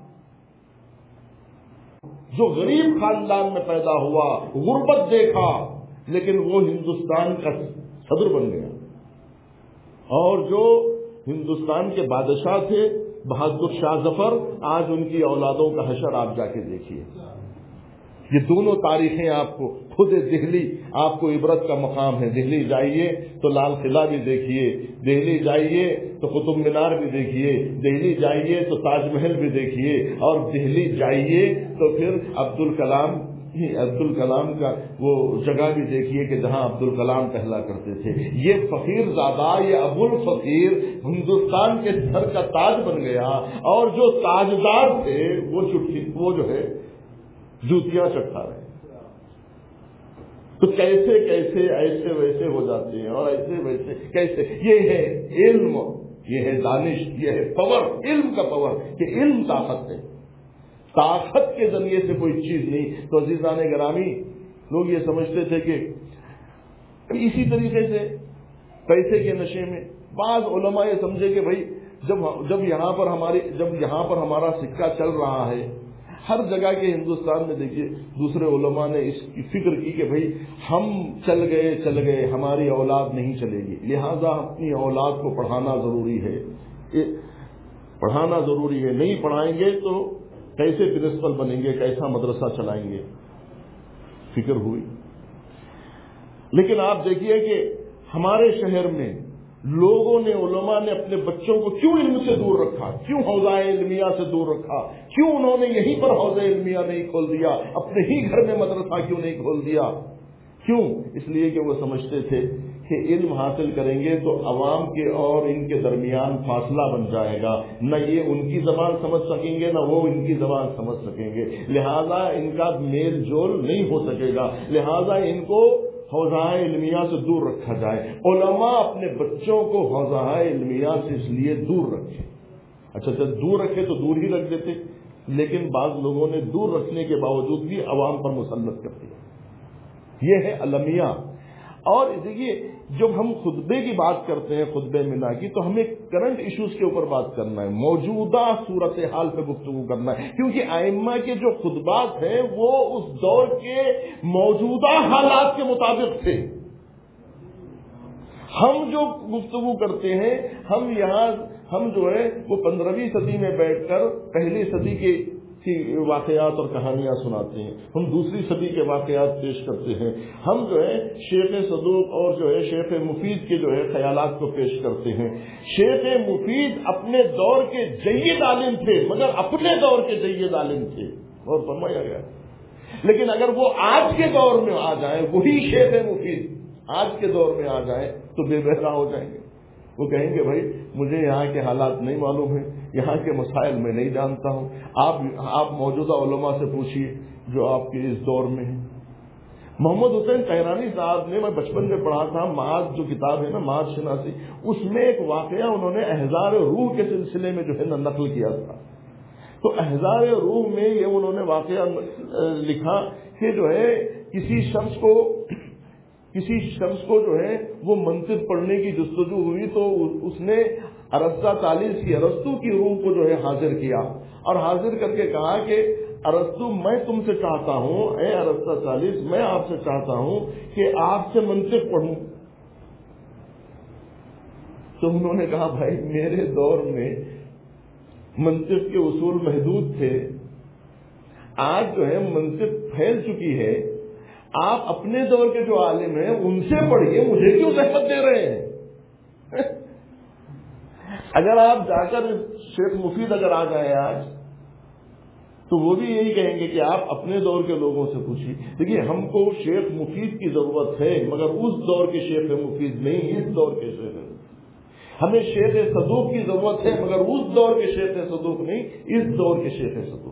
جو غریب خاندان میں پیدا ہوا، غربت دیکھا، لیکن وہ ہندوستان کا صدر بن گیا، اور جو ہندوستان کے بادشاہ تھے بہادر شاہ ظفر، آج ان کی اولادوں کا حشر آپ جا کے دیکھیے۔ یہ دونوں تاریخیں آپ کو خود دہلی آپ کو عبرت کا مقام ہے۔ دہلی جائیے تو لال قلعہ بھی دیکھیے، دہلی جائیے تو قطب مینار بھی دیکھیے، دہلی جائیے تو تاج محل بھی دیکھیے، اور دہلی جائیے تو پھر عبد الکلام کا وہ جگہ بھی دیکھیے کہ جہاں عبد الکلام پہلا کرتے تھے۔ یہ فقیر زادہ، یہ ابو الفقیر ہندوستان کے سر کا تاج بن گیا، اور جو تاجدار تھے وہ جو ہے جوتیاں چٹکا رہے۔ تو کیسے ایسے ویسے ہو جاتے ہیں، اور ایسے ویسے کیسے؟ یہ ہے علم، یہ ہے دانش، یہ ہے پاور، علم کا پاور، کہ علم طاقت ہے، طاقت کے ذریعے سے کوئی چیز نہیں۔ تو عزیزان گرامی، لوگ یہ سمجھتے تھے کہ اسی طریقے سے پیسے کے نشے میں بعض علماء یہ سمجھے کہ بھائی جب یہاں پر ہمارا سکہ چل رہا ہے، ہر جگہ کے ہندوستان میں دیکھیے دوسرے علماء نے اس کی فکر کی کہ بھائی ہم چل گئے ہماری اولاد نہیں چلے گی، لہذا اپنی اولاد کو پڑھانا ضروری ہے، نہیں پڑھائیں گے تو کیسے پرنسپل بنیں گے، کیسا مدرسہ چلائیں گے، فکر ہوئی۔ لیکن آپ دیکھیے کہ ہمارے شہر میں لوگوں نے، علماء نے اپنے بچوں کو کیوں علم سے دور رکھا، کیوں حوزہ علمیہ سے دور رکھا، کیوں انہوں نے یہیں پر حوزہ علمیہ نہیں کھول دیا، اپنے ہی گھر میں مدرسہ کیوں نہیں کھول دیا؟ کیوں؟ اس لیے کہ وہ سمجھتے تھے کہ علم حاصل کریں گے تو عوام کے اور ان کے درمیان فاصلہ بن جائے گا، نہ یہ ان کی زبان سمجھ سکیں گے نہ وہ ان کی زبان سمجھ سکیں گے، لہذا ان کا میل جول نہیں ہو سکے گا، لہذا ان کو حوزہ علمیہ سے دور رکھا جائے۔ علماء اپنے بچوں کو حوزہ علمیہ سے اس لیے دور رکھے۔ اچھا دور رکھے تو دور ہی رکھ دیتے، لیکن بعض لوگوں نے دور رکھنے کے باوجود بھی عوام پر مسلط کر دیا۔ یہ ہے المیہ۔ اور دیکھیے جب ہم خطبے کی بات کرتے ہیں، خطبے منا کی، تو ہمیں کرنٹ ایشوز کے اوپر بات کرنا ہے، موجودہ صورتحال پہ گفتگو کرنا ہے، کیونکہ ائمہ کے جو خطبات ہیں وہ اس دور کے موجودہ حالات کے مطابق تھے۔ ہم جو گفتگو کرتے ہیں، ہم جو ہے وہ 15ویں صدی میں بیٹھ کر پہلی صدی کے واقعات اور کہانیاں سناتے ہیں، ہم دوسری صدی کے واقعات پیش کرتے ہیں، ہم جو ہے شیخ صدوق اور جو ہے شیخ مفید کے جو ہے خیالات کو پیش کرتے ہیں۔ شیخ مفید اپنے دور کے جید عالم تھے، مگر اپنے دور کے جید عالم تھے، اور فرمایا گیا، لیکن اگر وہ آج کے دور میں آ جائیں، وہی شیخ مفید آج کے دور میں آ جائیں تو بے بہرا ہو جائیں گے۔ وہ کہیں گے بھائی مجھے یہاں کے حالات نہیں معلوم ہیں، یہاں کے مسائل میں نہیں جانتا ہوں، آپ موجودہ علماء سے پوچھیے جو آپ کے اس دور میں ہیں۔ محمد حسین تہرانی صاحب نے، میں بچپن میں پڑھا تھا، معاذ جو کتاب ہے نا، معاذ شناسی، اس میں ایک واقعہ انہوں نے احزار روح کے سلسلے میں جو ہے نا نقل کیا تھا. تو احزار روح میں یہ انہوں نے واقعہ لکھا کہ جو ہے کسی شخص کو جو ہے وہ منطق پڑھنے کی جستجو ہوئی، تو اس نے ارسطو چالیس کی ارسطو کی روح کو جو ہے حاضر کیا، اور حاضر کر کے کہا کہ ارسطو میں تم سے چاہتا ہوں، اے ارسطو چالیس میں آپ سے چاہتا ہوں کہ آپ سے منطق پڑھوں. تو انہوں نے کہا بھائی میرے دور میں منطق کے اصول محدود تھے، آج جو ہے منطق پھیل چکی ہے، آپ اپنے دور کے جو عالم ہیں ان سے پڑھیے، مجھے کیوں زحمت دے رہے ہیں؟ اگر آپ جا کر شیخ مفید اگر آ جائیں آج تو وہ بھی یہی کہیں گے کہ آپ اپنے دور کے لوگوں سے پوچھیے. دیکھیے ہم کو شیخ مفید کی ضرورت ہے، مگر اس دور کے شیخ مفید نہیں، اس دور کے شیخ. ہمیں شیخ صدوق کی ضرورت ہے، مگر اس دور کے شیخ صدوق نہیں، اس دور کے شیخ صدوق.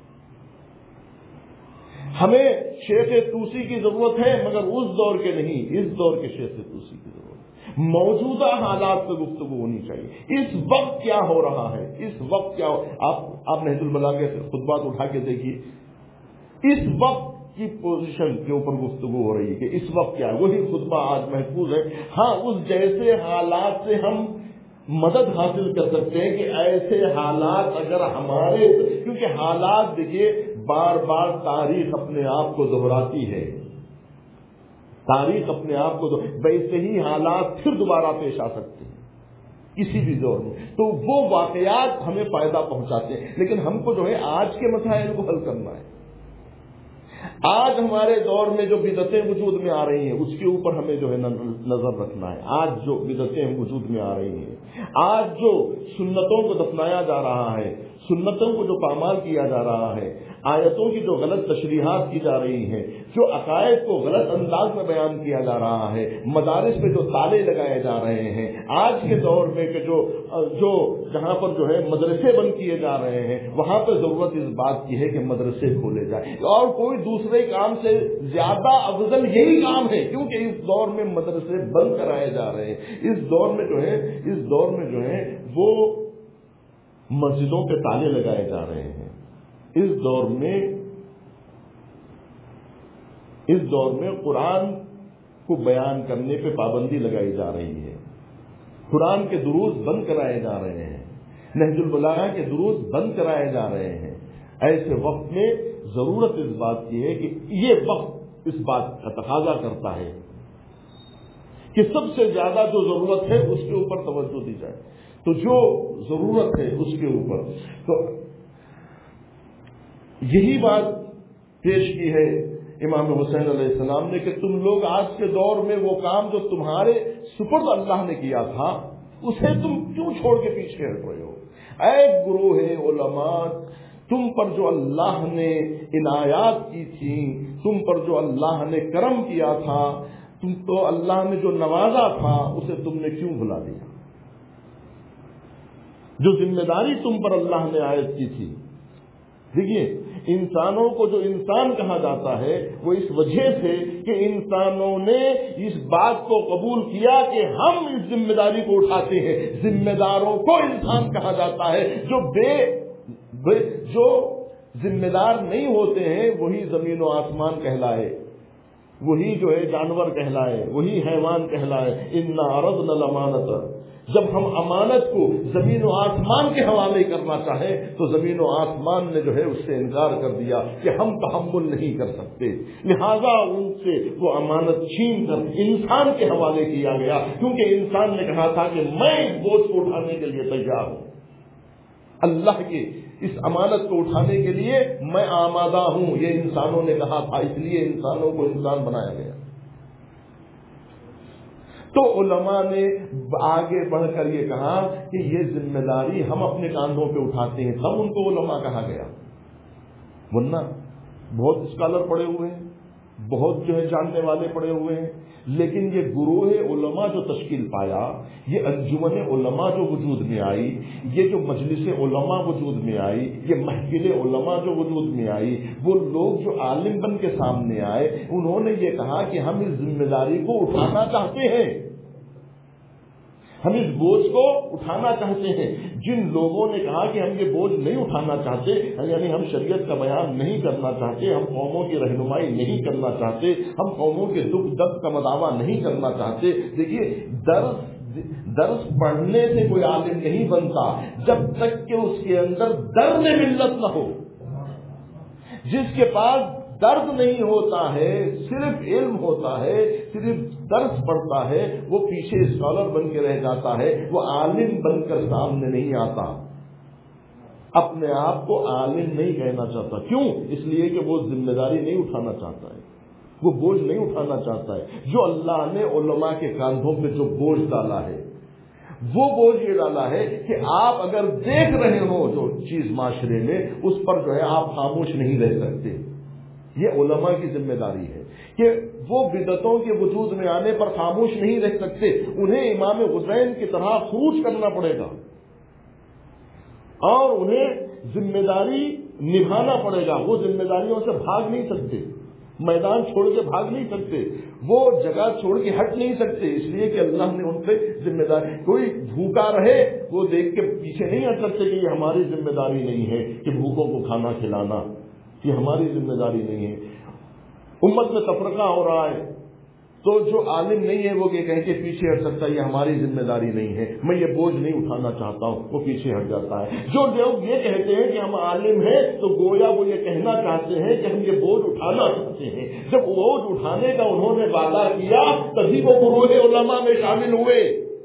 ہمیں شیخ توسی کی ضرورت ہے، مگر اس دور کے نہیں، اس دور کے شیخ توسی کی ضرورت. موجودہ حالات پہ گفتگو ہونی چاہیے. اس وقت کیا ہو رہا ہے، اس وقت کیا آپ نہج البلاغہ سے خطبات اٹھا کے دیکھیے، اس وقت کی پوزیشن کے اوپر گفتگو ہو رہی ہے کہ اس وقت کیا ہے. وہی خطبہ آج محفوظ ہے. ہاں اس جیسے حالات سے ہم مدد حاصل کر سکتے ہیں کہ ایسے حالات اگر ہمارے، کیونکہ حالات دیکھیے بار بار تاریخ اپنے آپ کو دہراتی ہے، تاریخ اپنے آپ کو ویسے ہی حالات پھر دوبارہ پیش آ سکتے ہیں کسی بھی دور میں. تو وہ واقعات ہمیں فائدہ پہنچاتے ہیں، لیکن ہم کو جو ہے آج کے مسائل کو حل کرنا ہے. آج ہمارے دور میں جو بدعتیں وجود میں آ رہی ہیں اس کے اوپر ہمیں جو ہے نظر رکھنا ہے. آج جو بدعتیں وجود میں آ رہی ہیں، آج جو سنتوں کو دفنایا جا رہا ہے، سنتوں کو جو پامال کیا جا رہا ہے، آیتوں کی جو غلط تشریحات کی جا رہی ہیں، جو عقائد کو غلط انداز میں بیان کیا جا رہا ہے، مدارس پہ جو تالے لگائے جا رہے ہیں، آج کے دور میں کہ جو جہاں پر جو ہے مدرسے بند کیے جا رہے ہیں، وہاں پہ ضرورت اس بات کی ہے کہ مدرسے کھولے جائیں. اور کوئی دوسرے کام سے زیادہ افضل یہی کام ہے، کیونکہ اس دور میں مدرسے بند کرائے جا رہے ہیں. اس دور میں جو ہے وہ مسجدوں پہ تالے لگائے جا رہے ہیں. اس دور میں قرآن کو بیان کرنے پہ پابندی لگائی جا رہی ہے. قرآن کے دروس بند کرائے جا رہے ہیں، نہج البلاغہ کے دروس بند کرائے جا رہے ہیں. ایسے وقت میں ضرورت اس بات کی ہے کہ یہ وقت اس بات کا تقاضا کرتا ہے کہ سب سے زیادہ جو ضرورت ہے اس کے اوپر توجہ دی جائے. تو جو ضرورت ہے اس کے اوپر تو یہی بات پیش کی ہے امام حسین علیہ السلام نے کہ تم لوگ آج کے دور میں وہ کام جو تمہارے سپرد اللہ نے کیا تھا اسے تم کیوں چھوڑ کے پیچھے ہٹ رہے ہو. اے گروہ علماء، تم پر جو اللہ نے عنایات کی تھی، تم پر جو اللہ نے کرم کیا تھا، تم تو اللہ نے جو نوازا تھا اسے تم نے کیوں بھلا دیا. جو ذمہ داری تم پر اللہ نے عائد کی تھی. دیکھیے انسانوں کو جو انسان کہا جاتا ہے وہ اس وجہ سے کہ انسانوں نے اس بات کو قبول کیا کہ ہم اس ذمہ داری کو اٹھاتے ہیں. ذمہ داروں کو انسان کہا جاتا ہے. جو ذمہ دار نہیں ہوتے ہیں وہی زمین و آسمان کہلائے، وہی جو ہے جانور کہلائے، وہی حیوان کہلائے. انا عرضنا الامانۃ، جب ہم امانت کو زمین و آسمان کے حوالے کرنا چاہیں تو زمین و آسمان نے جو ہے اس سے انکار کر دیا کہ ہم تحمل نہیں کر سکتے. لہذا ان سے وہ امانت چھین کر انسان کے حوالے کیا گیا، کیونکہ انسان نے کہا تھا کہ میں بوجھ کو اٹھانے کے لیے تیار ہوں. اللہ کے اس امانت کو اٹھانے کے لیے میں آمادہ ہوں، یہ انسانوں نے کہا تھا، اس لیے انسانوں کو انسان بنایا گیا. تو علماء نے آگے بڑھ کر یہ کہا کہ یہ ذمہ داری ہم اپنے کاندھوں پہ اٹھاتے ہیں، تب ان کو علماء کہا گیا. ورنہ بہت اسکالر پڑے ہوئے ہیں، بہت جو ہے جاننے والے پڑے ہوئے ہیں، لیکن یہ گروہ علماء جو تشکیل پایا، یہ انجمن علماء جو وجود میں آئی، یہ جو مجلس علماء وجود میں آئی، یہ محفل علماء جو وجود میں آئی، وہ لوگ جو عالم بن کے سامنے آئے، انہوں نے یہ کہا کہ ہم اس ذمہ داری کو اٹھانا چاہتے ہیں، ہم اس بوجھ کو اٹھانا چاہتے ہیں۔ جن لوگوں نے کہا کہ ہم یہ بوجھ نہیں اٹھانا چاہتے، یعنی ہم شریعت کا بیان نہیں کرنا چاہتے، ہم قوموں کی رہنمائی نہیں کرنا چاہتے، ہم قوموں کے دکھ درد کا مداوع نہیں کرنا چاہتے۔ دیکھیے، درس پڑھنے سے کوئی عالم نہیں بنتا جب تک کہ اس کے اندر درد ملت نہ ہو۔ جس کے پاس درد نہیں ہوتا ہے، صرف علم ہوتا ہے، صرف درس پڑھتا ہے، وہ پیچھے اسکالر بن کے رہ جاتا ہے، وہ عالم بن کر سامنے نہیں آتا۔ اپنے آپ کو عالم نہیں کہنا چاہتا، کیوں؟ اس لیے کہ وہ ذمہ داری نہیں اٹھانا چاہتا ہے، وہ بوجھ نہیں اٹھانا چاہتا ہے۔ جو اللہ نے علماء کے کاندھوں پہ جو بوجھ ڈالا ہے، وہ بوجھ یہ ڈالا ہے کہ آپ اگر دیکھ رہے ہو جو چیز معاشرے میں، اس پر جو ہے آپ خاموش نہیں رہ سکتے۔ یہ علماء کی ذمہ داری ہے کہ وہ بدعتوں کے وجود میں آنے پر خاموش نہیں رہ سکتے، انہیں امام حسین کی طرح خروج کرنا پڑے گا اور انہیں ذمہ داری نبھانا پڑے گا۔ وہ ذمہ داریوں سے بھاگ نہیں سکتے، میدان چھوڑ کے بھاگ نہیں سکتے، وہ جگہ چھوڑ کے ہٹ نہیں سکتے، اس لیے کہ اللہ نے ان پہ ذمہ داری۔ کوئی بھوکا رہے وہ دیکھ کے پیچھے نہیں ہٹ سکتے کہ یہ ہماری ذمہ داری نہیں ہے کہ بھوکوں کو کھانا کھلانا، یہ ہماری ذمہ داری نہیں ہے۔ امت میں تفرقہ ہو رہا ہے تو جو عالم نہیں ہے وہ یہ کہہ کے پیچھے ہٹ سکتا ہے یہ ہماری ذمہ داری نہیں ہے، میں یہ بوجھ نہیں اٹھانا چاہتا ہوں، وہ پیچھے ہٹ جاتا ہے۔ جو لوگ یہ کہتے ہیں کہ ہم عالم ہیں تو گویا وہ یہ کہنا چاہتے ہیں کہ ہم یہ بوجھ اٹھانا چاہتے ہیں۔ جب بوجھ اٹھانے کا انہوں نے وعدہ کیا تبھی وہ گروہ علماء میں شامل ہوئے،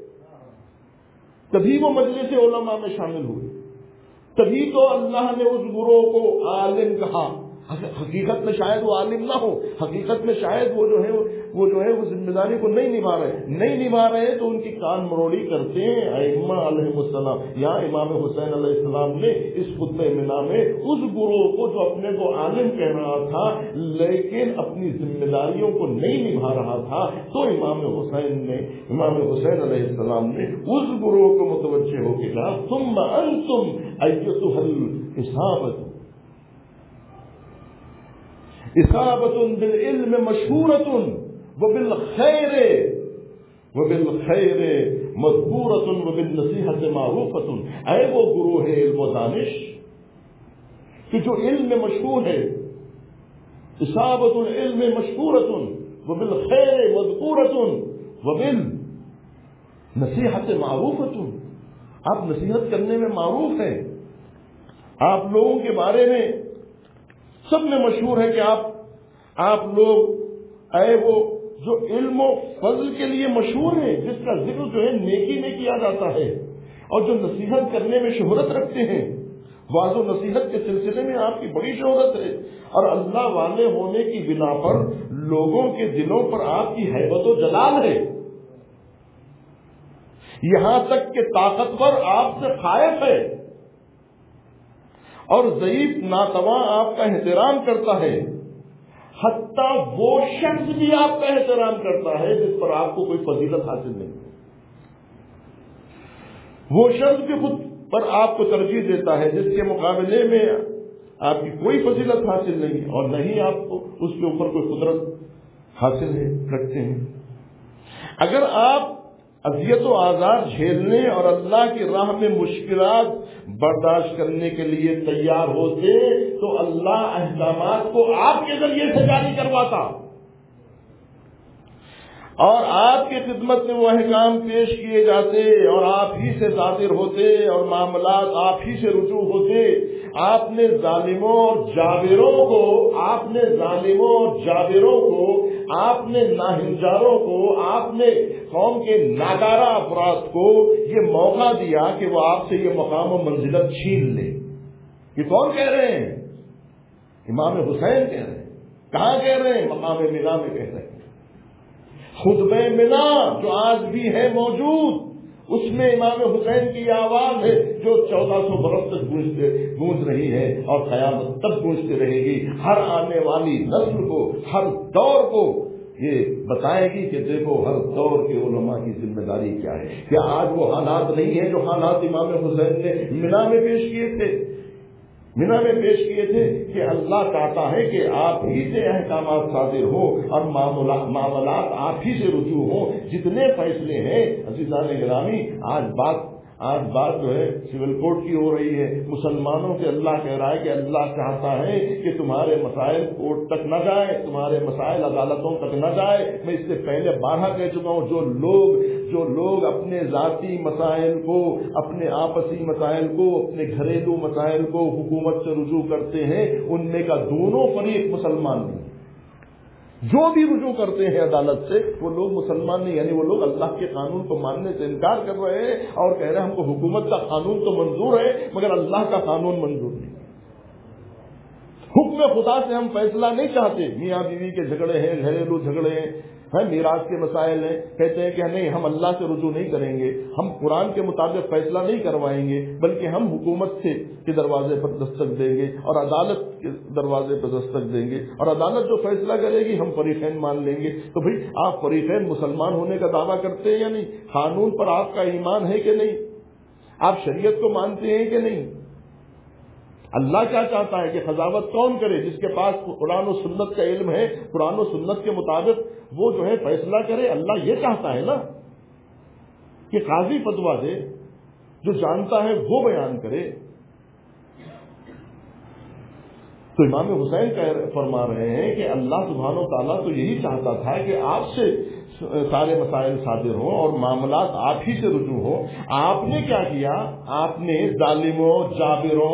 تبھی وہ مجلس علماء میں شامل ہوئے، تبھی تو اللہ نے اس گروہ کو عالم کہا۔ حقیقت میں شاید وہ عالم نہ ہو، حقیقت میں شاید وہ جو ہے وہ ذمہ داری کو نہیں نبھا رہے تو ان کی کان مروڑی کرتے ہیں ائمہ علیہ السلام۔ یہاں امام حسین علیہ السلام نے اس خطبہ منا میں اس گروہ کو جو اپنے کو عالم کہہ رہا تھا لیکن اپنی ذمہ داریوں کو نہیں نبھا رہا تھا، تو امام حسین علیہ السلام نے اس گروہ کو متوجہ ہو کے کہا ثم انتم ایتھا الاصابۃ اصابۃ بالعلم مشہورۃ وبالخیر مذکورۃ وبالنصیحۃ معروفۃ۔ اے وہ گروہ علم و دانش کہ جو علم میں مشہور ہے، اصابۃ العلم مشہورۃ وبالخیر مذکورۃ وبالنصیحۃ معروفۃ۔ آپ نصیحت کرنے میں معروف ہیں، آپ لوگوں کے بارے میں سب میں مشہور ہے کہ آپ لوگ اے وہ جو علم و فضل کے لیے مشہور ہیں، جس کا ذکر جو ہے نیکی میں کیا جاتا ہے، اور جو نصیحت کرنے میں شہرت رکھتے ہیں، واض و نصیحت کے سلسلے میں آپ کی بڑی شہرت ہے، اور اللہ والے ہونے کی بنا پر لوگوں کے دلوں پر آپ کی ہیبت و جلال ہے، یہاں تک کہ طاقتور آپ سے خائف ہے اور ضعیف ناتواں آپ کا احترام کرتا ہے، حتیٰ وہ شخص بھی آپ کا احترام کرتا ہے جس پر آپ کو کوئی فضیلت حاصل نہیں، وہ شخص بھی خود پر آپ کو ترجیح دیتا ہے جس کے مقابلے میں آپ کی کوئی فضیلت حاصل نہیں اور نہ ہی آپ کو اس کے اوپر کوئی قدرت حاصل رکھتے ہیں۔ اگر آپ اذیت و آزار جھیلنے اور اللہ کی راہ میں مشکلات برداشت کرنے کے لیے تیار ہوتے تو اللہ احکامات کو آپ کے ذریعے سے جاری کرواتا اور آپ کی خدمت میں وہ احکام پیش کیے جاتے اور آپ ہی سے صادر ہوتے اور معاملات آپ ہی سے رجوع ہوتے۔ آپ نے ظالموں اور جابروں کو، آپ نے ناہنجاروں کو، آپ نے قوم کے ناکارہ افراد کو یہ موقع دیا کہ وہ آپ سے یہ مقام و منزلت چھین لے۔ یہ کون کہہ رہے ہیں؟ امام حسین کہہ رہے ہیں۔ کہاں کہہ رہے ہیں؟ مقام منا میں کہہ رہے ہیں۔ خطبہ منا جو آج بھی ہے موجود، اس میں امام حسین کی آواز ہے جو 1400 برس تک گونج رہی ہے اور قیامت تک گونجتی رہے گی۔ ہر آنے والی نسل کو، ہر دور کو یہ بتائے گی کہ دیکھو ہر دور کے علماء کی ذمہ داری کیا ہے. کہ آج وہ حالات نہیں ہیں جو حالات امام حسین نے مینا میں پیش کیے تھے. مینا میں پیش کیے تھے کہ اللہ چاہتا ہے کہ آپ ہی سے احکامات صادر ہوں اور معاملات آپ ہی سے رجوع ہوں. جتنے فیصلے ہیں عزیزان گرامی، آج بات جو ہے سول کورٹ کی ہو رہی ہے. مسلمانوں سے اللہ کہہ رہا ہے کہ اللہ چاہتا ہے کہ تمہارے مسائل کورٹ تک نہ جائے، تمہارے مسائل عدالتوں تک نہ جائے. میں اس سے پہلے بارہا کہہ چکا ہوں، جو لوگ اپنے ذاتی مسائل کو، اپنے آپسی مسائل کو، اپنے گھریلو مسائل کو حکومت سے رجوع کرتے ہیں، ان میں کا دونوں فریق مسلمان نہیں. جو بھی رجوع کرتے ہیں عدالت سے وہ لوگ مسلمان نہیں، یعنی وہ لوگ اللہ کے قانون کو ماننے سے انکار کر رہے ہیں اور کہہ رہے ہیں ہم کو حکومت کا قانون تو منظور ہے مگر اللہ کا قانون منظور نہیں. حکم خدا سے ہم فیصلہ نہیں چاہتے. میاں بیوی کے جھگڑے ہیں، گھریلو جھگڑے ہیں، میراث کے مسائل ہیں، کہتے ہیں کہ نہیں ہم اللہ سے رجوع نہیں کریں گے، ہم قرآن کے مطابق فیصلہ نہیں کروائیں گے بلکہ ہم حکومت کے دروازے پر دستک دیں گے اور عدالت کے دروازے پر دستک دیں گے اور عدالت جو فیصلہ کرے گی ہم فریقین مان لیں گے. تو بھئی آپ فریقین مسلمان ہونے کا دعویٰ کرتے ہیں یا نہیں؟ قانون پر آپ کا ایمان ہے کہ نہیں؟ آپ شریعت کو مانتے ہیں کہ نہیں؟ اللہ کیا چاہتا ہے کہ قضاوت کون کرے؟ جس کے پاس قرآن و سنت کا علم ہے، قرآن و سنت کے مطابق وہ جو ہے فیصلہ کرے. اللہ یہ چاہتا ہے نا کہ قاضی فتویٰ دے، جو جانتا ہے وہ بیان کرے. تو امام حسین فرما رہے ہیں کہ اللہ سبحانہ و تعالیٰ تو یہی چاہتا تھا کہ آپ سے سارے مسائل صادر ہوں اور معاملات آپ ہی سے رجوع ہوں. آپ نے کیا کیا؟ آپ نے ظالموں، جابروں،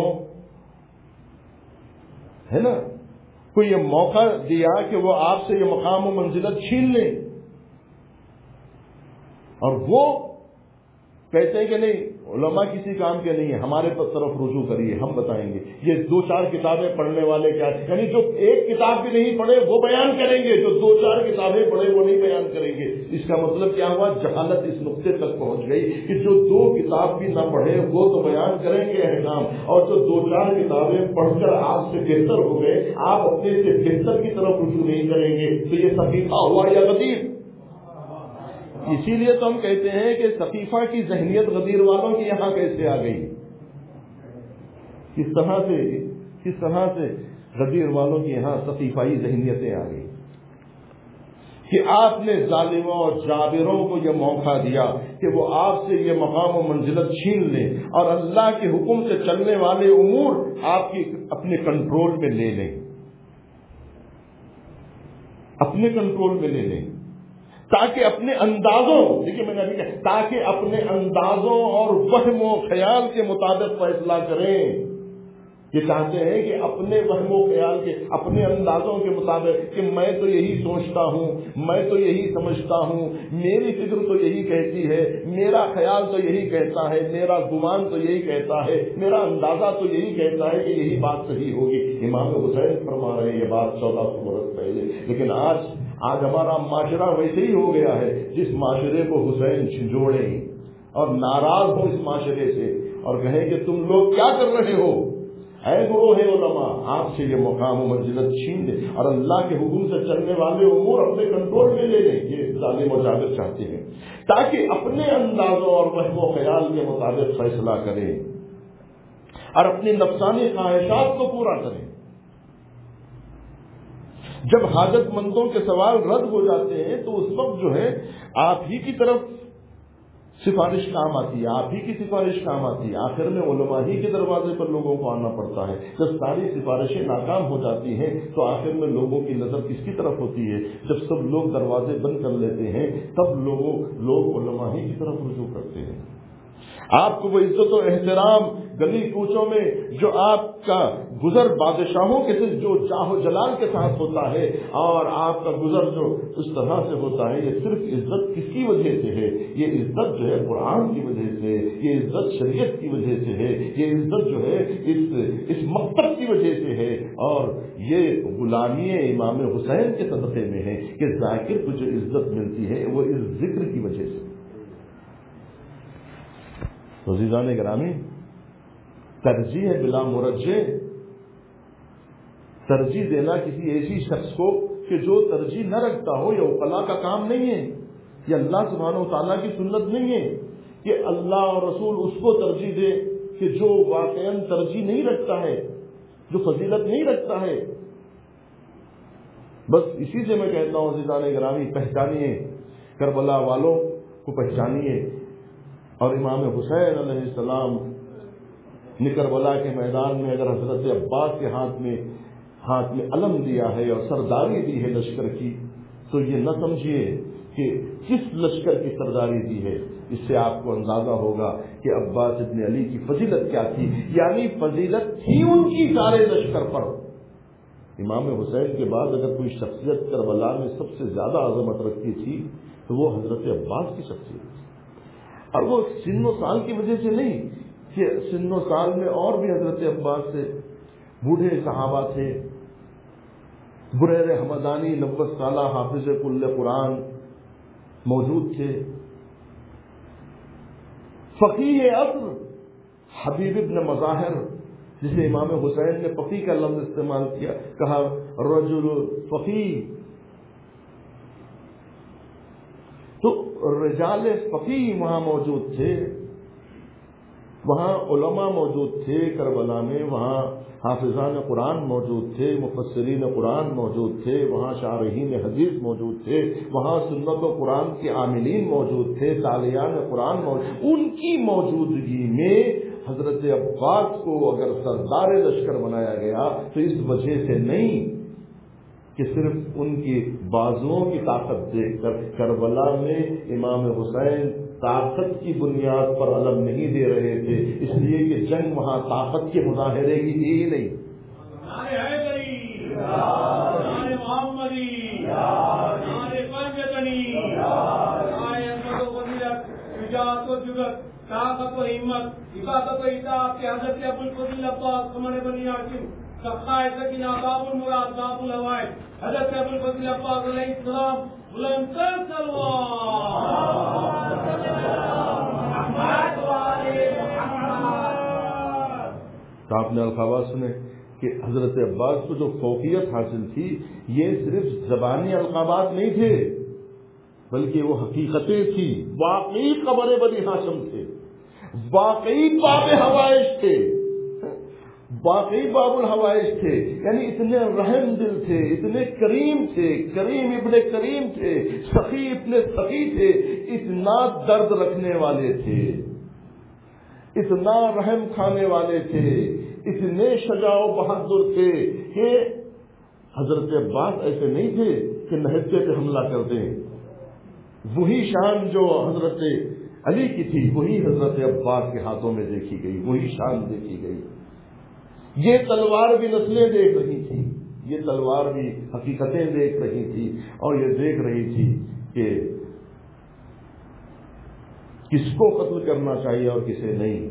ہے نا، کوئی یہ موقع دیا کہ وہ آپ سے یہ مقام و منزلت چھین لیں، اور وہ کہتے ہیں کہ نہیں علماء کسی کام کے نہیں ہے، ہمارے طرف رجوع کریے، ہم بتائیں گے. یہ 2-4 کتابیں پڑھنے والے کیا، یعنی جو ایک کتاب بھی نہیں پڑھے وہ بیان کریں گے، جو 2-4 کتابیں پڑھے وہ نہیں بیان کریں گے. اس کا مطلب کیا ہوا؟ جہالت اس نقطے تک پہنچ گئی کہ جو 2 کتاب بھی نہ پڑھے وہ تو بیان کریں گے احکام، اور جو 2-4 کتابیں پڑھ کر آپ سے بہتر ہو گئے آپ اپنے سے بہتر کی طرف رجوع نہیں کریں گے. تو یہ سفیفہ ہوا یا غدیر؟ اسی لیے تو ہم کہتے ہیں کہ سفیفہ کی ذہنیت غدیر والوں کی یہاں کیسے آ گئی؟ کس طرح سے غدیر والوں کی یہاں سفیفائی ذہنیتیں آ گئی کہ آپ نے ظالموں اور جابروں کو یہ موقع دیا کہ وہ آپ سے یہ مقام و منزلت چھین لیں اور اللہ کے حکم سے چلنے والے امور آپ کی اپنے کنٹرول میں لے لیں، اپنے کنٹرول میں لے لیں، تاکہ اپنے اندازوں، دیکھیے میں نے ابھی کہا، تاکہ اپنے اندازوں اور وہم و خیال کے مطابق فیصلہ کریں. یہ چاہتے ہیں کہ اپنے وہم و خیال کے، اپنے اندازوں کے مطابق کہ میں تو یہی سوچتا ہوں، میں تو یہی سمجھتا ہوں، میری فکر تو یہی کہتی ہے، میرا خیال تو یہی کہتا ہے، میرا گمان تو یہی کہتا ہے، میرا اندازہ تو یہی کہتا ہے کہ یہی بات صحیح ہوگی. امام حسین فرما رہے ہیں یہ بات 1400 برس پہلے. لیکن آج ہمارا معاشرہ ویسے ہی ہو گیا ہے جس معاشرے کو حسین جھنجھوڑیں اور ناراض ہو اس معاشرے سے اور کہیں کہ تم لوگ کیا کر رہے ہو، اے گروہ علماء آپ سے یہ مقام و منزلت چھین دے اور اللہ کے حکم سے چلنے والے امور اپنے کنٹرول میں لے لیں. یہ ظالم و جابر چاہتے ہیں تاکہ اپنے اندازوں اور وہم و خیال کے مطابق فیصلہ کریں اور اپنی نفسانی خواہشات کو پورا کریں. جب حاجت مندوں کے سوال رد ہو جاتے ہیں تو اس وقت جو ہے آپ ہی کی طرف سفارش کام آتی ہے، آپ ہی کی سفارش کام آتی ہے. آخر میں علماء ہی کے دروازے پر لوگوں کو آنا پڑتا ہے. جب ساری سفارشیں ناکام ہو جاتی ہیں تو آخر میں لوگوں کی نظر کس کی طرف ہوتی ہے؟ جب سب لوگ دروازے بند کر لیتے ہیں تب لوگ علماء ہی کی طرف رجوع کرتے ہیں. آپ کو وہ عزت و احترام گلی کوچوں میں جو آپ کا گزر بادشاہوں کے ساتھ جو جاہ و جلال کے ساتھ ہوتا ہے اور آپ کا گزر جو اس طرح سے ہوتا ہے، یہ صرف عزت کس کی وجہ سے ہے؟ یہ عزت جو ہے قرآن کی وجہ سے، یہ عزت شریعت کی وجہ سے ہے، یہ عزت جو ہے اس مکتب کی وجہ سے ہے، اور یہ غلامی امام حسین کے صدقے میں ہے کہ ذاکر کو جو عزت ملتی ہے وہ اس ذکر کی وجہ سے. تو عزیزان گرامی، ترجیح ہے بلا مرجح، ترجیح دینا کسی ایسی شخص کو کہ جو ترجیح نہ رکھتا ہو، یہ عقلاء کا کام نہیں ہے، یہ اللہ سبحانہ و تعالیٰ کی سنت نہیں ہے کہ اللہ اور رسول اس کو ترجیح دے کہ جو واقعاً ترجیح نہیں رکھتا ہے، جو فضیلت نہیں رکھتا ہے۔ بس اسی سے میں کہتا ہوں عزیزان گرامی، پہچانیے کربلا والوں کو، پہچانیے، اور امام حسین علیہ السلام نے کربلا کے میدان میں اگر حضرت عباس کے ہاتھ میں علم دیا ہے اور سرداری دی ہے لشکر کی، تو یہ نہ سمجھیے کہ کس لشکر کی سرداری دی ہے، اس سے آپ کو اندازہ ہوگا کہ عباس ابن علی کی فضیلت کیا تھی، یعنی فضیلت تھی ان کی سارے لشکر پر۔ امام حسین کے بعد اگر کوئی شخصیت کربلا میں سب سے زیادہ عظمت رکھتی تھی تو وہ حضرت عباس کی شخصیت تھی، اور وہ سن و سال کی وجہ سے نہیں، کہ سن و سال میں اور بھی حضرت عباس سے بوڑھے صحابہ تھے، بریر حمدانی 90 سالہ حافظ کل قرآن موجود تھے، فقیہ عصر حبیب ابن مظاہر، جسے امام حسین نے فقیہ کا لفظ استعمال کیا، کہا رجل فقیہ، تو رجال فقیہ وہاں موجود تھے، وہاں علماء موجود تھے کربلا میں، وہاں حافظان قرآن موجود تھے، مفسرین قرآن موجود تھے، وہاں شارحین حدیث موجود تھے، وہاں سنت و قرآن کے عاملین موجود تھے، تالیان قرآن موجود، ان کی موجودگی میں حضرت عباس کو اگر سردار لشکر بنایا گیا تو اس وجہ سے نہیں کہ صرف ان کی بازوؤں کی طاقت دیکھ کر، کربلا میں امام حسین طاقت کی بنیاد پر علم نہیں دے رہے تھے، اس لیے کہ جنگ وہاں طاقت کے مظاہرے کی تھی ہی نہیں۔ طاقت و ہمت، عبادت و اطاعت کے حضرت ابوالفضل عباس قمر بنی ہاشم، سخائے سکینہ، باب المراد، باب الحوائج، حضرت ابوالفضل عباس علیہ السلام، بلند تو آپ نے القابات سنے کہ حضرت عباس کو جو فوقیت حاصل تھی، یہ صرف زبانی القابات نہیں تھے بلکہ وہ حقیقتیں تھی، واقعی قمر بنی ہاشم تھے، واقعی باب حوائج تھے، واقعی باب الحوائج تھے، یعنی اتنے رحم دل تھے، اتنے کریم تھے، کریم ابن کریم تھے، سخی ابن سخی تھے، اتنا درد رکھنے والے تھے، اتنا رحم کھانے والے تھے، اتنے شجاع و بہادر تھے کہ حضرت عباس ایسے نہیں تھے کہ نہتے پہ حملہ کر دیں۔ وہی شان جو حضرت علی کی تھی وہی حضرت عباس کے ہاتھوں میں دیکھی گئی، وہی شان دیکھی گئی۔ یہ تلوار بھی نسلیں دیکھ رہی تھی، یہ تلوار بھی حقیقتیں دیکھ رہی تھی، اور یہ دیکھ رہی تھی کہ کس کو قتل کرنا چاہیے اور کسے نہیں۔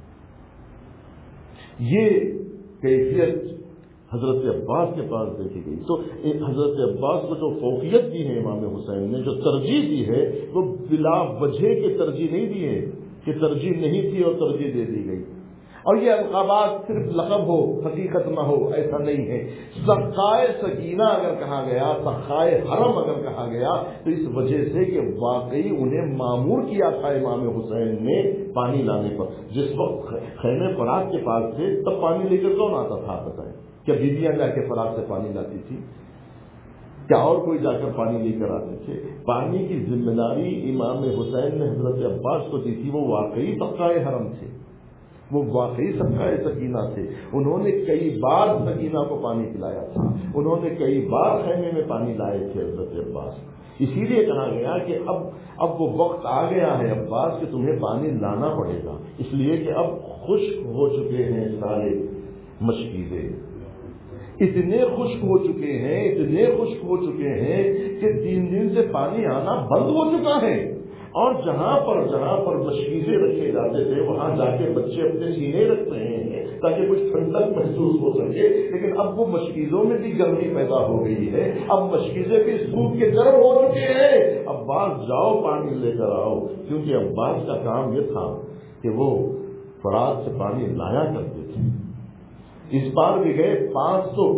یہ کیفیت حضرت عباس کے پاس دیکھی گئی۔ تو حضرت عباس کو جو فوقیت دی ہے امام حسین نے، جو ترجیح دی ہے، وہ بلا وجہ کی ترجیح نہیں دی ہے کہ ترجیح نہیں تھی اور ترجیح دے دی گئی۔ اور یہ القابات صرف لقب ہو، حقیقت نہ ہو، ایسا نہیں ہے۔ سخائے سکینہ اگر کہا گیا، سخائے حرم اگر کہا گیا، تو اس وجہ سے کہ واقعی انہیں مامور کیا تھا امام حسین نے پانی لانے پر۔ جس وقت خیمے فراق کے پاس تھے تب پانی لے کر کون آتا تھا بتائیں؟ کیا بیویاں جا کے فراق سے پانی لاتی تھی؟ کیا اور کوئی جا کر پانی لے کر آتے تھے؟ پانی کی ذمہ داری امام حسین نے حضرت عباس کو دی تھی۔ وہ واقعی سخائے حرم تھے، وہ واقعی سخائے سکینہ تھے۔ انہوں نے کئی بار سکینہ کو پانی پلایا تھا، انہوں نے کئی بار خیمے میں پانی لائے تھے حضرت عباس۔ اسی لیے کہا گیا کہ اب وہ وقت آ گیا ہے عباس کہ تمہیں پانی لانا پڑے گا، اس لیے کہ اب خشک ہو چکے ہیں سارے مشکیزے، اتنے خشک ہو چکے ہیں، اتنے خشک ہو چکے ہیں کہ 3 دن سے پانی آنا بند ہو چکا ہے۔ اور جہاں پر مشکیزیں رکھے جاتے تھے وہاں جا کے بچے اپنے سینے رکھ رہے ہیں تاکہ کچھ ٹھنڈک محسوس ہو سکے، لیکن اب وہ مشکیزوں میں بھی گرمی پیدا ہو گئی ہے، اب مشکیزیں بھی سوکھ کے گرم ہو چکے ہیں۔ عباس جاؤ پانی لے کر آؤ، کیونکہ عباس کا کام یہ تھا کہ وہ فرات سے پانی لایا کرتے تھے۔ اس بار بھی گئے 500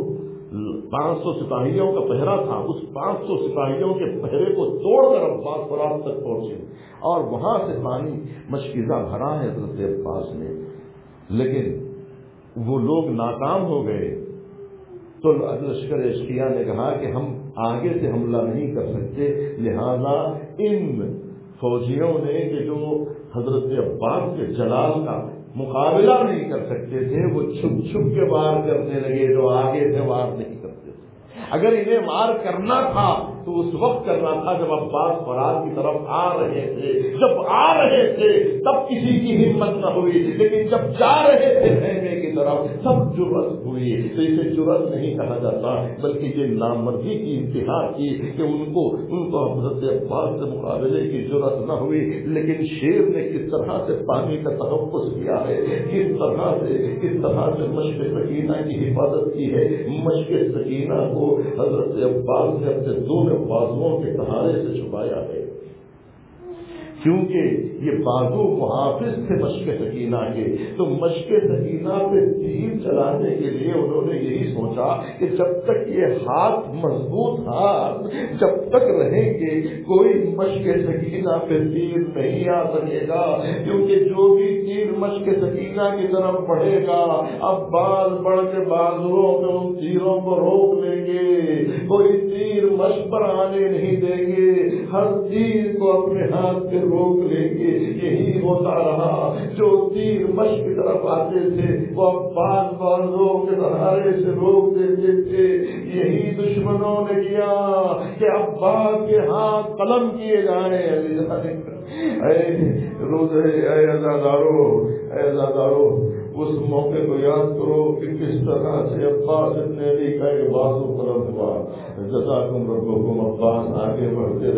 500 سپاہیوں کا پہرا تھا، اس 500 سپاہیوں کے پہرے کو توڑ کر عباس فرات تک پہنچے اور وہاں سے پانی مشکیزہ بھرا ہے حضرت عباس نے، لیکن وہ لوگ ناکام ہو گئے۔ تو لشکر اشقیہ نے کہا کہ ہم آگے سے حملہ نہیں کر سکتے، لہذا ان فوجیوں نے کہ جو حضرت عباس کے جلال کا مقابلہ نہیں کر سکتے تھے، وہ چھپ چھپ کے وار کرنے لگے، جو آگے سے وار نہیں کرتے تھے۔ اگر انہیں وار کرنا تھا تو اس وقت کرنا تھا جب عباس فرات کی طرف آ رہے تھے، جب آ رہے تھے تب کسی کی ہمت نہ ہوئی، لیکن جب جا رہے تھے خیمے کی طرف سب جرأت ہوئی۔ تو اسے جرأت نہیں کہا جاتا، بلکہ یہ نامردی کی انتہا کی کہ ان کو حضرت عباس سے مقابلے کی جرأت نہ ہوئی۔ لیکن شیر نے کس طرح سے پانی کا تحفظ کیا ہے، کس طرح سے مشق سکینہ کی حفاظت کی ہے۔ مشق سکینہ کو حضرت عباس نے اپنے دونوں بازوؤں کے سہارے سے چھپایا ہے، کیونکہ یہ بازو محافظ تھے مشق سکینہ کے۔ تو مشق سکینہ پہ تیر چلانے کے لیے انہوں نے یہی سوچا کہ جب تک یہ ہاتھ مضبوط ہاتھ جب تک رہیں گے کوئی مشق سکینہ پہ تیر نہیں آ سکے گا، کیونکہ جو بھی تیر مشق سکینہ کی طرف بڑھے گا اب باز بڑھ کے بازوؤں میں ان تیروں کو روک لیں گے، کوئی تیر مشق پر آنے نہیں دیں گے، ہر تیر کو اپنے ہاتھ سے روک لیں گے۔ یہی ہوتا رہا، جو تیر مشق کی طرف آتے تھے وہ عباس بازوؤں کے سہارے سے روک دیتے تھے۔ یہی دشمنوں نے کیا کہ عباس کے ہاتھ قلم کیے جائیں۔ اے عزادارو اس موقع کو یاد کرو کہ کس طرح سے عباس ابن علی کا ایک بازو قلم ہوا۔ جزاکم ربکم۔ عباس آگے بڑھتے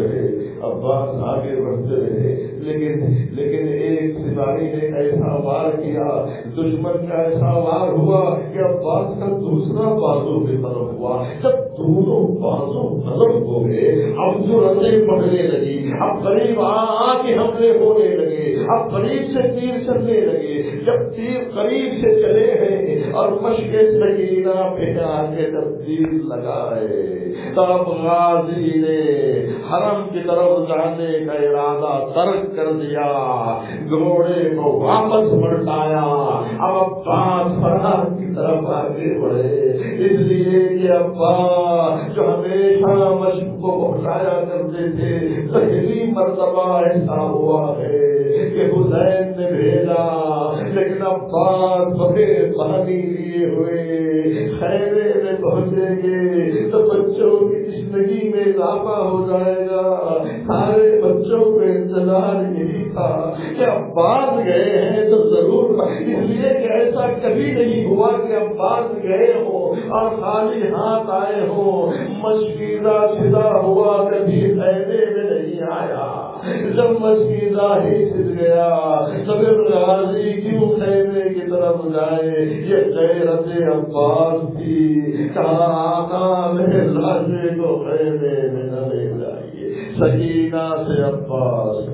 رہے، لیکن ایک سپاہی نے ایسا وار کیا، دشمن کا ایسا وار ہوا کہ عباس کا دوسرا بازو بھی قلم ہوا۔ جب دونوں بازو قلم ہو گئے اب ضرورتیں بڑھنے لگی، اب قریب آ کے حملے ہونے لگے، اب قریب سے تیر چلنے لگے۔ جب تیر قریب سے چلے ہیں اور مشق سکینہ پہ آ کے جب تیر لگائے تب غازی نے حرم کی طرف جانے کا ارادہ ترک کر دیا، گھوڑے کو واپس پلٹایا، اب عباس فرات کی طرف آگے بڑھے۔ اس لیے کہ عباس جو ہمیشہ مشق کو پہنچایا کرتے تھے، پہلی مرتبہ ایسا ہوا ہے کہ حسین نے بھیجا، لیکن عباس بغیر پانی لیے ہوئے خیمے میں پہنچیں گے تو بچوں کی تشنگی میں اضافہ ہو جائے گا۔ سارے بچوں کو انتظار یہی تھا کہ عباس گئے ہیں تو ضرور، اس لیے کہ ایسا کبھی نہیں ہوا کہ عباس گئے ہوں اور خالی ہاتھ آئے ہوں۔ مشکیزہ چھدا ہوا کبھی خیمے میں نہیں آیا، جب مشکیزہ ہی چھد گیا تب غازی کیوں خیمے کی طرف جائے؟ یہ غیرت عباس تھی، کہا آقا میرے لاشے کو خیمے میں نہ لے جائیے، سکینہ سے عباس۔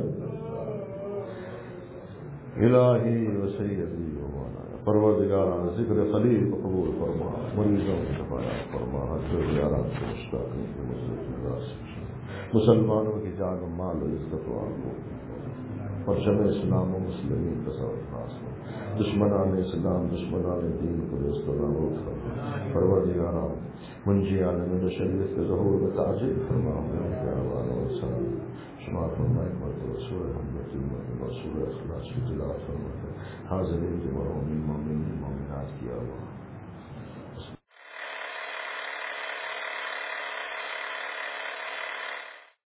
الہی و سیدی و مولانا پروردگارا ذکر خلیل کو قبول فرما، مریضوں کی شفاعت فرما، حج و زیارات کے مشتاقین کی مزید مسلمانوں کی جان و مال و عزت و آبرو اور جمع اسلام و مسلمین کا سرفراز ہو۔ دشمنان اسلام دشمنان دین کو دوست نابود فرما، پروردگارا منجی عالم بشریت کے ظہور میں تعجیل فرما، شمار فرمائے مرتبہ سورہ حمد رسول اخلاص کی تلاوت فرمائے، حاضرین کے مرحومین مومنین مومنات